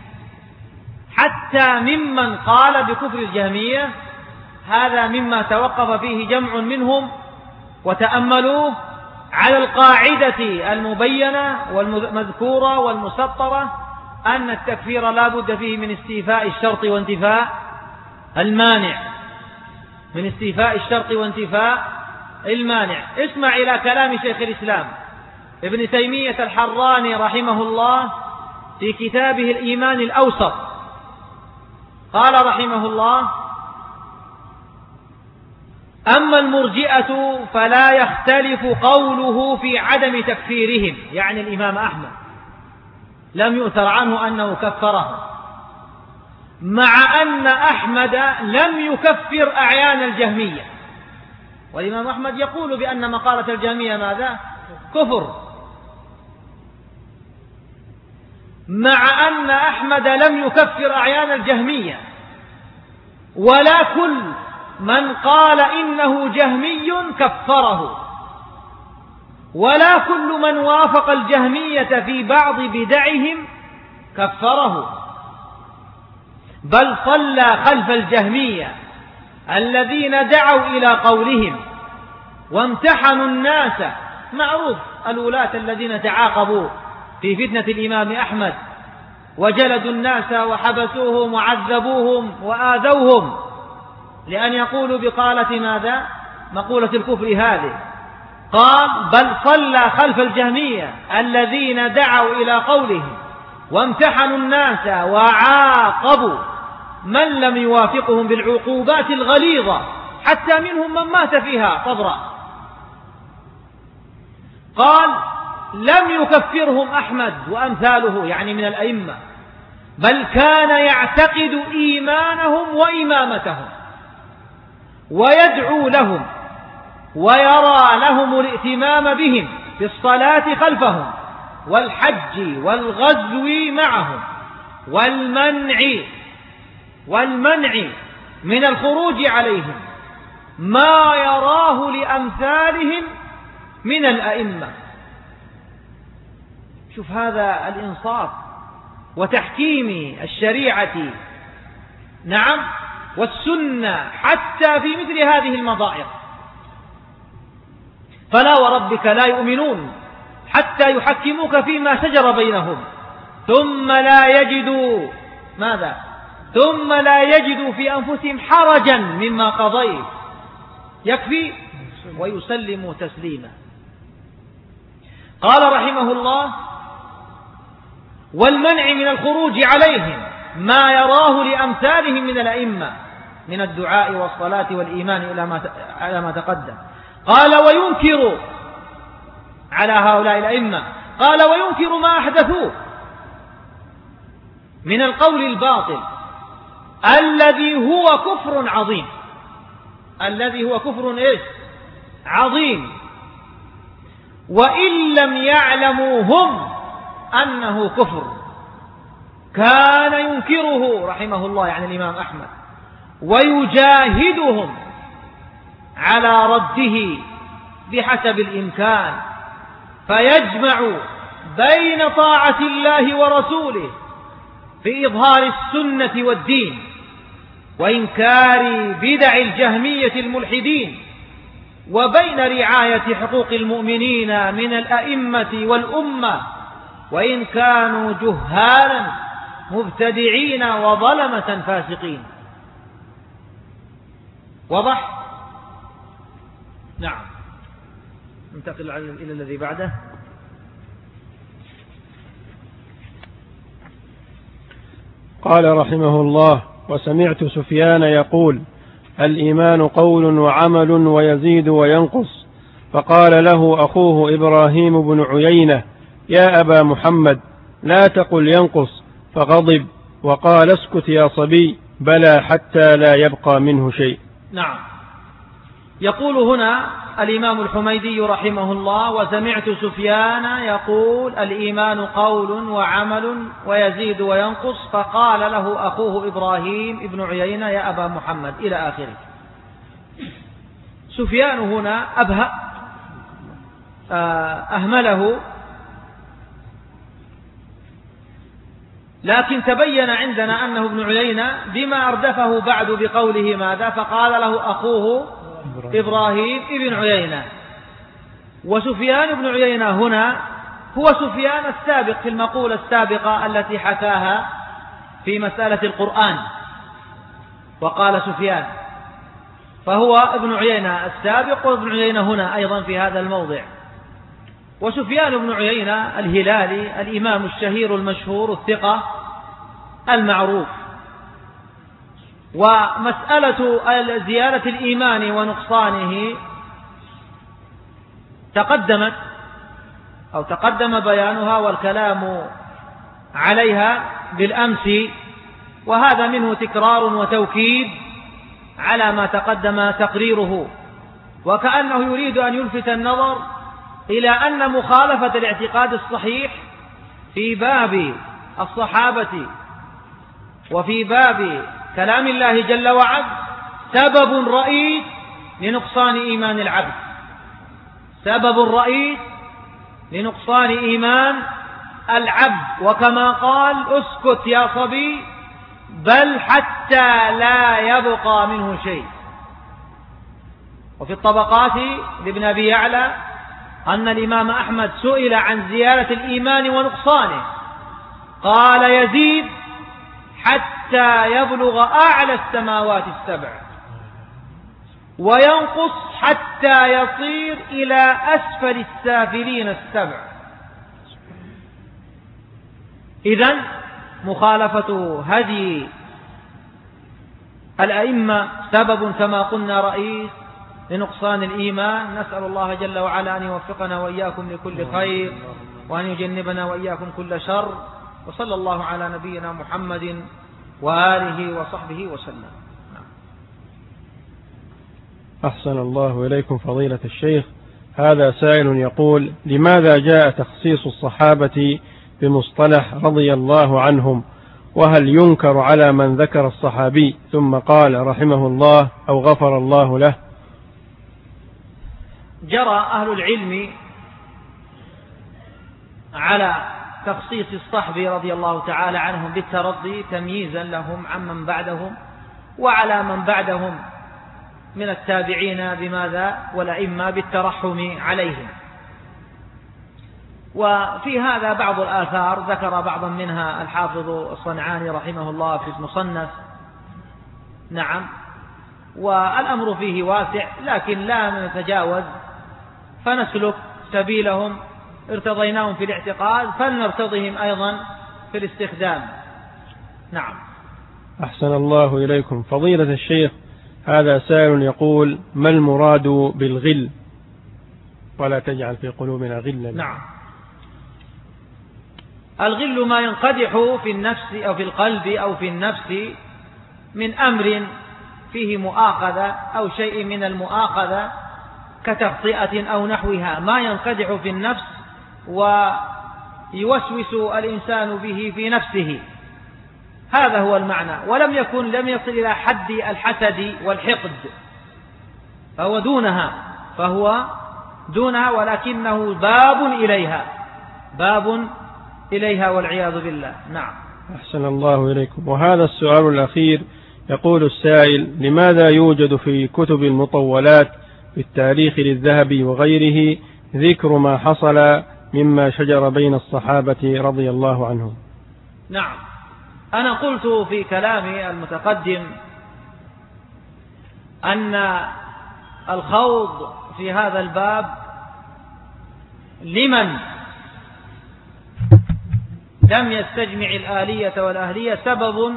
حتى ممن قال بكفر الجهمية هذا مما توقف فيه جمع منهم وتأملوه على القاعدة المبينة والمذكورة والمسطرة أن التكفير لا بد فيه من استيفاء الشرط وانتفاء المانع، من استيفاء الشرط وانتفاء المانع. اسمع إلى كلام شيخ الإسلام ابن تيمية الحراني رحمه الله في كتابه الإيمان الأوسط، قال رحمه الله: أما المرجئة فلا يختلف قوله في عدم تكفيرهم، يعني الإمام أحمد لم يؤثر عنه أنه كفره، مع أن أحمد لم يكفر أعيان الجهمية، والإمام أحمد يقول بأن مقالة الجهمية ماذا؟ كفر، مع أن أحمد لم يكفر أعيان الجهمية، ولا كل من قال إنه جهمي كفره، ولا كل من وافق الجهمية في بعض بدعهم كفره، بل صلى خلف الجهمية الذين دعوا إلى قولهم وامتحنوا الناس. معروف الولاة الذين تعاقبوا في فتنة الإمام أحمد وجلدوا الناس وحبسوهم وعذبوهم وآذوهم لأن يقولوا بقالة ماذا؟ مقولة الكفر هذه. قال بل صلى خلف الجهمية الذين دعوا إلى قوله وامتحنوا الناس وعاقبوا من لم يوافقهم بالعقوبات الغليظة حتى منهم من مات فيها طبرا. قال لم يكفرهم أحمد وأمثاله يعني من الأئمة، بل كان يعتقد إيمانهم وإمامتهم ويدعو لهم ويرى لهم الائتمام بهم في الصلاة خلفهم والحج والغزو معهم والمنع والمنع من الخروج عليهم ما يراه لأمثالهم من الأئمة. شوف هذا الإنصاف وتحكيم الشريعة نعم والسنة حتى في مثل هذه المضائق. فلا وربك لا يؤمنون حتى يحكموك فيما شجر بينهم ثم لا يجدوا ماذا؟ ثم لا يجدوا في أنفسهم حرجا مما قضيت يكفي ويسلموا تسليما. قال رحمه الله والمنع من الخروج عليهم ما يراه لأمثالهم من الأئمة من الدعاء والصلاة والإيمان إلى ما على ما تقدم. قال وينكر على هؤلاء الأئمة، قال وينكر ما أحدثوه من القول الباطل الذي هو كفر عظيم، الذي هو كفر إيش؟ عظيم، وإن لم يعلموا هم أنه كفر كان ينكره رحمه الله يعني الإمام أحمد ويجاهدهم على رده بحسب الإمكان، فيجمع بين طاعة الله ورسوله في إظهار السنة والدين وإنكار بدع الجهمية الملحدين وبين رعاية حقوق المؤمنين من الأئمة والأمة وإن كانوا جهالا مبتدعين وظلمة فاسقين. واضح؟ نعم. ننتقل إلى الذي بعده. قال رحمه الله وسمعت سفيان يقول الإيمان قول وعمل ويزيد وينقص، فقال له أخوه إبراهيم بن عيينة يا أبا محمد لا تقل ينقص، فغضب وقال اسكت يا صبي بلى حتى لا يبقى منه شيء. نعم. يقول هنا الإمام الحميدي رحمه الله وسمعت سفيان يقول الإيمان قول وعمل ويزيد وينقص، فقال له أخوه إبراهيم بن عيينة يا أبا محمد إلى آخره. سفيان هنا أبهأ أهمله، لكن تبين عندنا أنه ابن عيينة بما أردفه بعد بقوله ماذا؟ فقال له أخوه إبراهيم ابن عيينة. وسفيان بن عيينة هنا هو سفيان السابق في المقولة السابقة التي حكاها في مسألة القرآن وقال سفيان، فهو ابن عيينة السابق وابن عيينة هنا أيضا في هذا الموضع. وسفيان بن عيينة الهلالي الإمام الشهير المشهور الثقة المعروف. ومسألة زيادة الإيمان ونقصانه تقدمت أو تقدم بيانها والكلام عليها بالأمس، وهذا منه تكرار وتوكيد على ما تقدم تقريره، وكأنه يريد أن يلفت النظر إلى أن مخالفة الاعتقاد الصحيح في باب الصحابة وفي باب كلام الله جل وعلا سبب رئيس لنقصان إيمان العبد، سبب رئيس لنقصان إيمان العبد. وكما قال اسكت يا صبي بل حتى لا يبقى منه شيء. وفي الطبقات لابن أبي يعلى أن الإمام أحمد سئل عن زيادة الإيمان ونقصانه قال يزيد حتى يبلغ أعلى السماوات السبع وينقص حتى يصير إلى أسفل السافلين السبع. إذن مخالفة هدي الأئمة سبب كما قلنا رئيس لنقصان الإيمان. نسأل الله جل وعلا أن يوفقنا وإياكم لكل خير وأن يجنبنا وإياكم كل شر، وصلى الله على نبينا محمد وآله وصحبه وسلم. أحسن الله إليكم فضيلة الشيخ. هذا سائل يقول: لماذا جاء تخصيص الصحابة بمصطلح رضي الله عنهم، وهل ينكر على من ذكر الصحابي ثم قال رحمه الله أو غفر الله له؟ جرى أهل العلم على تخصيص الصحابي رضي الله تعالى عنهم بالترضي تمييزا لهم عمن بعدهم وعلى من بعدهم من التابعين بماذا والأئمة بالترحم عليهم. وفي هذا بعض الآثار ذكر بعضا منها الحافظ الصنعاني رحمه الله في المصنف. نعم، والأمر فيه واسع، لكن لا نتجاوز فنسلك سبيلهم. ارتضيناهم في الاعتقاد فلنرتضهم أيضا في الاستخدام. نعم. أحسن الله إليكم فضيلة الشيخ. هذا سائل يقول: ما المراد بالغل؟ ولا تجعل في قلوبنا غلا. نعم، الغل ما ينقدح في النفس أو في القلب أو في النفس من أمر فيه مؤاخذة أو شيء من المؤاخذة كتخطئة أو نحوها، ما ينقدح في النفس ويوسوس الإنسان به في نفسه، هذا هو المعنى. ولم يكن لم يصل إلى حد الحسد والحقد، فهو دونها فهو دونها ولكنه باب إليها باب إليها والعياذ بالله. نعم. أحسن الله إليكم. وهذا السؤال الأخير يقول السائل: لماذا يوجد في كتب المطولات في التاريخ للذهبي وغيره ذكر ما حصل مما شجر بين الصحابة رضي الله عنهم؟ نعم، أنا قلت في كلامي المتقدم أن الخوض في هذا الباب لمن لم يستجمع الآلية والأهلية سبب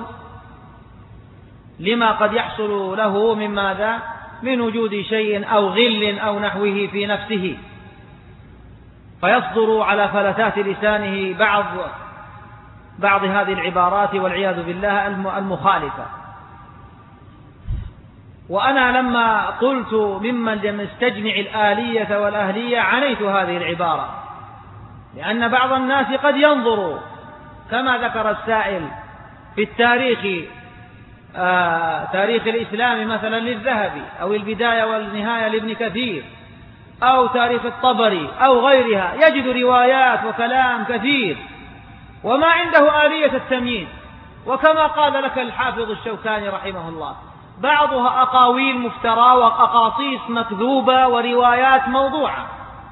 لما قد يحصل له من ماذا؟ من وجود شيء أو غل أو نحوه في نفسه، فيصدر على فلتات لسانه بعض بعض هذه العبارات والعياذ بالله المخالفة. وأنا لما قلت ممن لم يستجمع الآلية والأهلية عنيت هذه العبارة، لأن بعض الناس قد ينظر كما ذكر السائل في التاريخ آه تاريخ الإسلام مثلا للذهبي أو البداية والنهاية لابن كثير أو تاريخ الطبري أو غيرها، يجد روايات وكلام كثير وما عنده آلية التمييز. وكما قال لك الحافظ الشوكاني رحمه الله، بعضها أقاويل مفترى وأقاصيص مكذوبة وروايات موضوعة.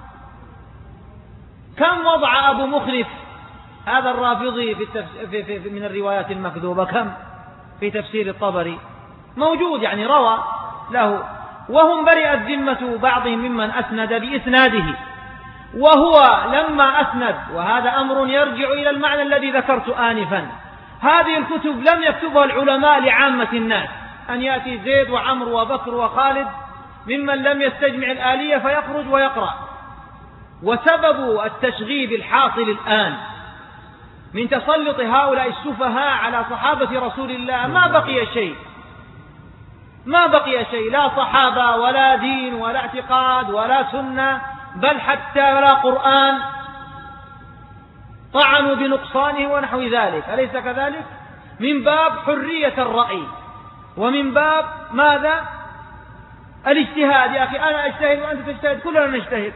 كم وضع أبو مخلف هذا الرافضي في التفس... في في من الروايات المكذوبة؟ كم في تفسير الطبري موجود، يعني روى له، وهم برئت ذمة بعضهم ممن أسند بإسناده. وهو لما أسند، وهذا أمر يرجع إلى المعنى الذي ذكرت آنفا، هذه الكتب لم يكتبها العلماء لعامة الناس، أن يأتي زيد وعمر وبكر وخالد ممن لم يستجمع الآلية فيخرج ويقرأ. وسبب التشغيب الحاصل الآن من تسلط هؤلاء السفهاء على صحابة رسول الله ما بقي شيء ما بقي شيء لا صحابة ولا دين ولا اعتقاد ولا سنة، بل حتى ولا قرآن، طعنوا بنقصانه ونحو ذلك، أليس كذلك؟ من باب حرية الرأي ومن باب ماذا؟ الاجتهاد. يا أخي أنا أجتهد وأنت تجتهد، كلنا نجتهد.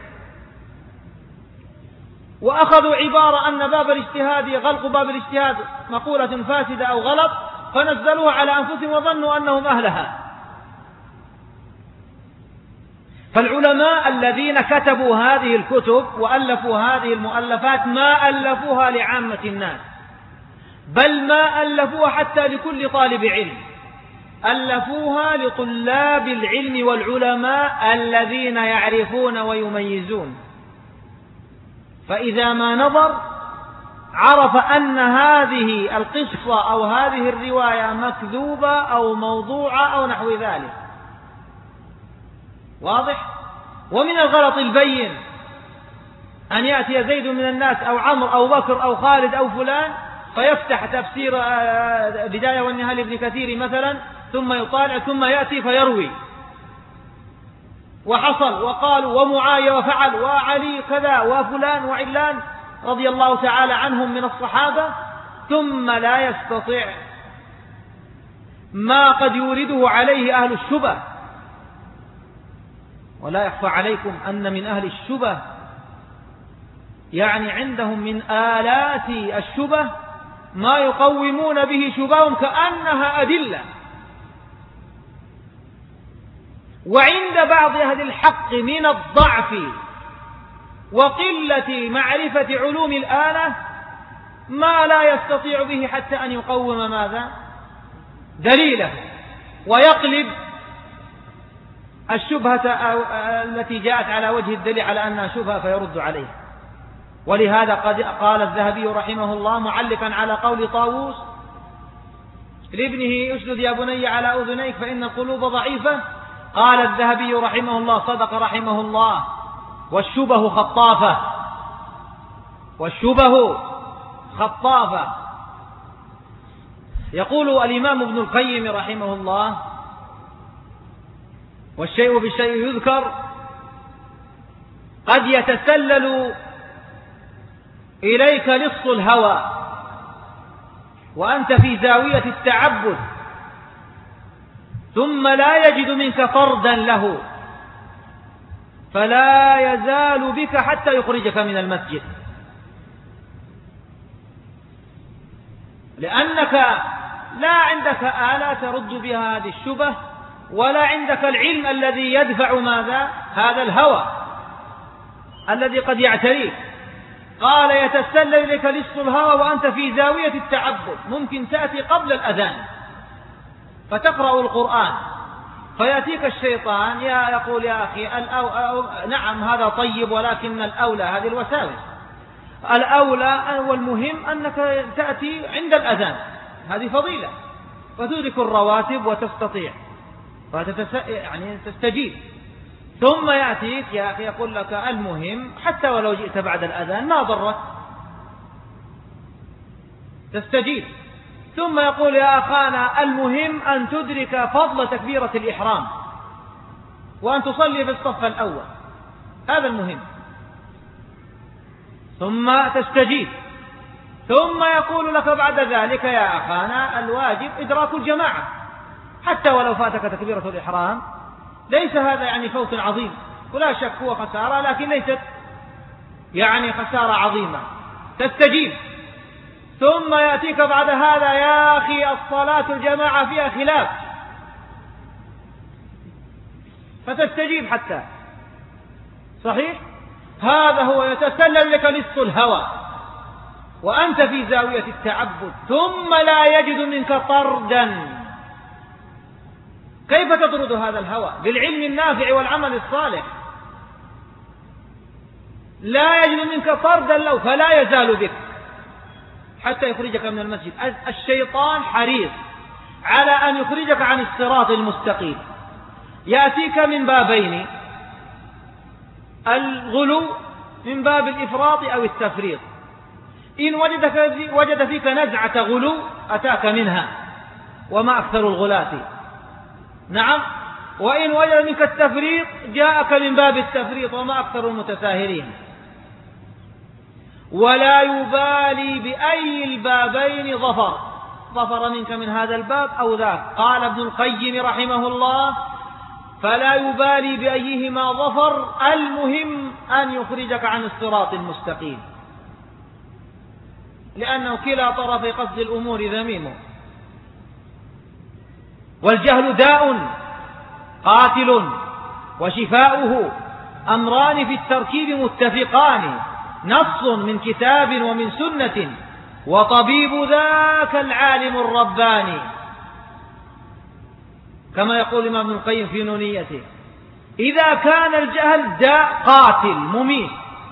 وأخذوا عبارة أن باب الاجتهاد غلق باب الاجتهاد مقولة فاسدة أو غلط، فنزلوها على أنفسهم وظنوا أنهم أهلها. فالعلماء الذين كتبوا هذه الكتب وألفوا هذه المؤلفات ما ألفوها لعامة الناس، بل ما ألفوها حتى لكل طالب علم، ألفوها لطلاب العلم والعلماء الذين يعرفون ويميزون. فإذا ما نظر عرف أن هذه القصة أو هذه الرواية مكذوبة أو موضوعة أو نحو ذلك. واضح؟ ومن الغلط البين أن يأتي زيد من الناس أو عمرو أو بكر أو خالد أو فلان فيفتح تفسير بداية والنهاية لابن كثير مثلا، ثم يطالع ثم يأتي فيروي وحصل وقالوا ومعاوية وفعل وعلي كذا وفلان وعلان رضي الله تعالى عنهم من الصحابة، ثم لا يستطيع ما قد يورده عليه أهل الشبه. ولا يخفى عليكم أن من أهل الشبه يعني عندهم من آلات الشبه ما يقومون به شبههم كأنها أدلة، وعند بعض أهل الحق من الضعف وقلة معرفة علوم الآلة ما لا يستطيع به حتى أن يقوم ماذا؟ دليله، ويقلب الشبهة التي جاءت على وجه الدليل على أنها شبهة فيرد عليها. ولهذا قد قال الذهبي رحمه الله معلقا على قول طاووس لابنه اشدد يا بني على أذنيك فإن القلوب ضعيفة، قال الذهبي رحمه الله صدق رحمه الله والشبه خطافة، والشبه خطافة. يقول الإمام ابن القيم رحمه الله والشيء بالشيء يذكر، قد يتسلل إليك لص الهوى وأنت في زاوية التعبد ثم لا يجد منك طردا له، فلا يزال بك حتى يخرجك من المسجد، لأنك لا عندك آلة ترد بها هذه الشبه، ولا عندك العلم الذي يدفع ماذا؟ هذا الهوى الذي قد يعتريك. قال يتسلل إليك لص الهوى وأنت في زاوية التعبد، ممكن تأتي قبل الأذان فتقرأ القرآن فيأتيك الشيطان يا يقول يا أخي الأو... أو... نعم هذا طيب، ولكن الأولى هذه الوساوس، الأولى والمهم أنك تأتي عند الأذان، هذه فضيلة، فتدرك الرواتب وتستطيع فتتس... يعني تستجيب. ثم يأتيك يا أخي يقول لك المهم حتى ولو جئت بعد الأذان ما ضرك، تستجيب. ثم يقول يا أخانا المهم أن تدرك فضل تكبيرة الإحرام وأن تصلي في الصف الأول، هذا المهم. ثم تستجيب. ثم يقول لك بعد ذلك يا أخانا الواجب إدراك الجماعة، حتى ولو فاتك تكبيرة الإحرام ليس هذا يعني فوت عظيم، ولا شك هو خسارة لكن ليست يعني خسارة عظيمة، تستجيب. ثم يأتيك بعد هذا يا أخي الصلاة الجماعة فيها خلاف، فتستجيب حتى صحيح. هذا هو يتسلل لك لص الهوى وأنت في زاوية التعبد ثم لا يجد منك طردا. كيف تطرد هذا الهوى؟ بالعلم النافع والعمل الصالح. لا يجد منك طردا له فلا يزال بك حتى يخرجك من المسجد. الشيطان حريص على أن يخرجك عن الصراط المستقيم، يأتيك من بابين: الغلو من باب الإفراط أو التفريط. إن وجدك وجد فيك نزعة غلو أتاك منها، وما أكثر الغلاة، نعم. وإن وجد منك التفريط جاءك من باب التفريط، وما أكثر المتساهرين. ولا يبالي بأي البابين ظفر، ظفر منك من هذا الباب أو ذاك. قال ابن القيم رحمه الله: فلا يبالي بأيهما ظفر، المهم أن يخرجك عن الصراط المستقيم، لأنه كلا طرف قصد الأمور ذميم. والجهل داء قاتل وشفاؤه أمران في التركيب متفقان، نص من كتاب ومن سنة، وطبيب ذاك العالم الرباني، كما يقول الإمام ابن القيم في نونيته: إذا كان الجهل داء قاتل مميت،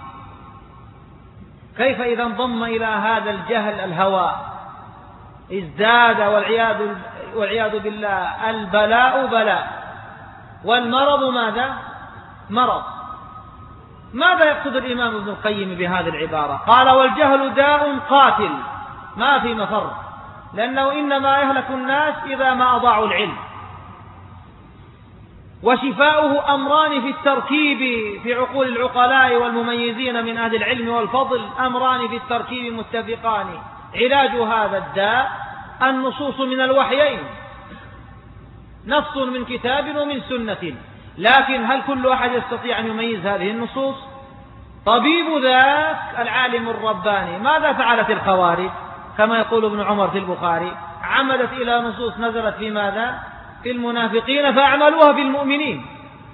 كيف إذا انضم إلى هذا الجهل الهوى؟ ازداد والعياذ والعياذ بالله البلاء بلاء، والمرض ماذا؟ مرض. ماذا يقصد الإمام ابن القيم بهذه العبارة؟ قال: والجهل داء قاتل، ما في مفر، لأنه إنما يهلك الناس إذا ما أضاعوا العلم. وشفاؤه أمران في التركيب في عقول العقلاء والمميزين من أهل العلم والفضل، أمران في التركيب متفقان، علاج هذا الداء النصوص من الوحيين، نص من كتاب ومن سنة. لكن هل كل أحد يستطيع أن يميز هذه النصوص؟ طبيب ذاك العالم الرباني. ماذا فعلت الخوارج؟ كما يقول ابن عمر في البخاري: عمدت إلى نصوص نزلت في ماذا؟ في المنافقين، فأعملوها في المؤمنين.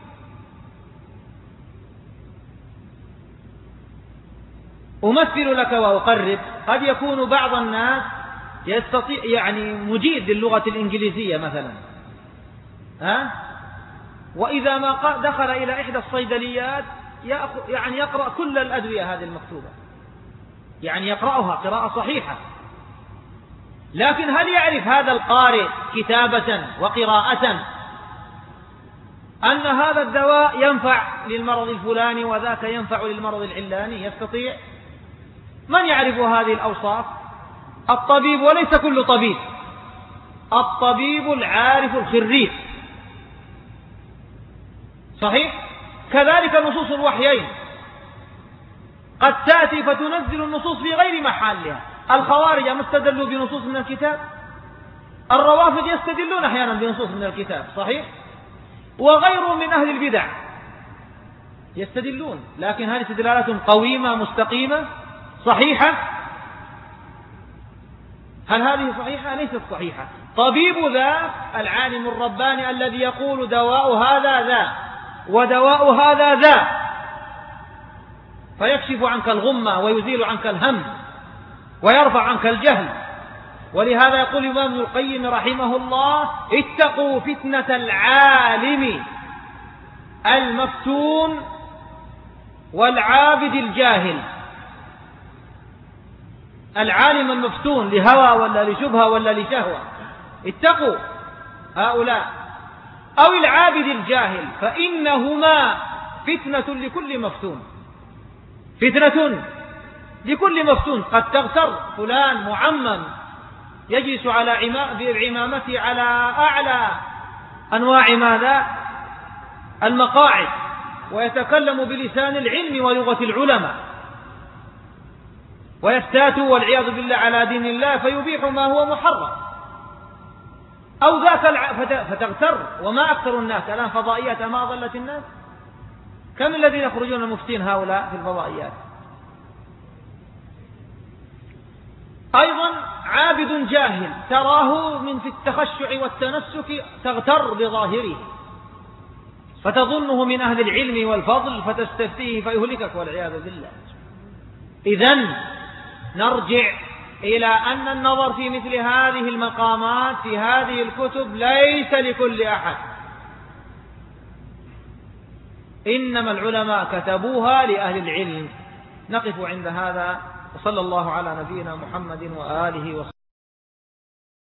أمثل لك وأقرب: قد يكون بعض الناس يستطيع يعني مجيد للغة الإنجليزية مثلا، ها؟ وإذا ما دخل إلى إحدى الصيدليات يعني يقرأ كل الأدوية هذه المكتوبة، يعني يقرأها قراءة صحيحة، لكن هل يعرف هذا القارئ كتابة وقراءة أن هذا الدواء ينفع للمرض الفلاني وذاك ينفع للمرض العلاني؟ يستطيع؟ من يعرف هذه الأوصاف؟ الطبيب، وليس كل طبيب، الطبيب العارف الخريج. صحيح؟ كذلك نصوص الوحيين قد تأتي فتنزل النصوص في غير محلها. الخوارج ما استدلوا بنصوص من الكتاب، الروافض يستدلون أحيانا بنصوص من الكتاب، صحيح؟ وغيرهم من أهل البدع يستدلون، لكن هذه استدلالات قويمة مستقيمة صحيحة؟ هل هذه صحيحة؟ ليست صحيحة. طبيب ذا العالم الرباني الذي يقول دواء هذا ذا ودواء هذا ذا، فيكشف عنك الغمة ويزيل عنك الهم ويرفع عنك الجهل. ولهذا يقول الإمام ابن القيم رحمه الله: اتقوا فتنة العالم المفتون والعابد الجاهل. العالم المفتون لهوى ولا لشبهة ولا لشهوة، اتقوا هؤلاء، أو العابد الجاهل، فإنهما فتنة لكل مفتون، فتنة لكل مفتون. قد تغتر فلان معمم يجلس على عمامته على أعلى أنواع ماذا؟ المقاعد، ويتكلم بلسان العلم ولغة العلماء، ويفتات والعياذ بالله على دين الله فيبيح ما هو محرم، أو ذاك الع... فتغتر. وما أكثر الناس الآن فضائيات ما ضلت الناس، كم الذين يخرجون المفتين هؤلاء في الفضائيات؟ أيضا عابد جاهل تراه من في التخشع والتنسك تغتر بظاهره، فتظنه من أهل العلم والفضل فتستفتيه فيهلكك والعياذ بالله. إذن نرجع إلى أن النظر في مثل هذه المقامات في هذه الكتب ليس لكل أحد، إنما العلماء كتبوها لأهل العلم. نقف عند هذا، وصلى الله على نبينا محمد وآله وصحبه.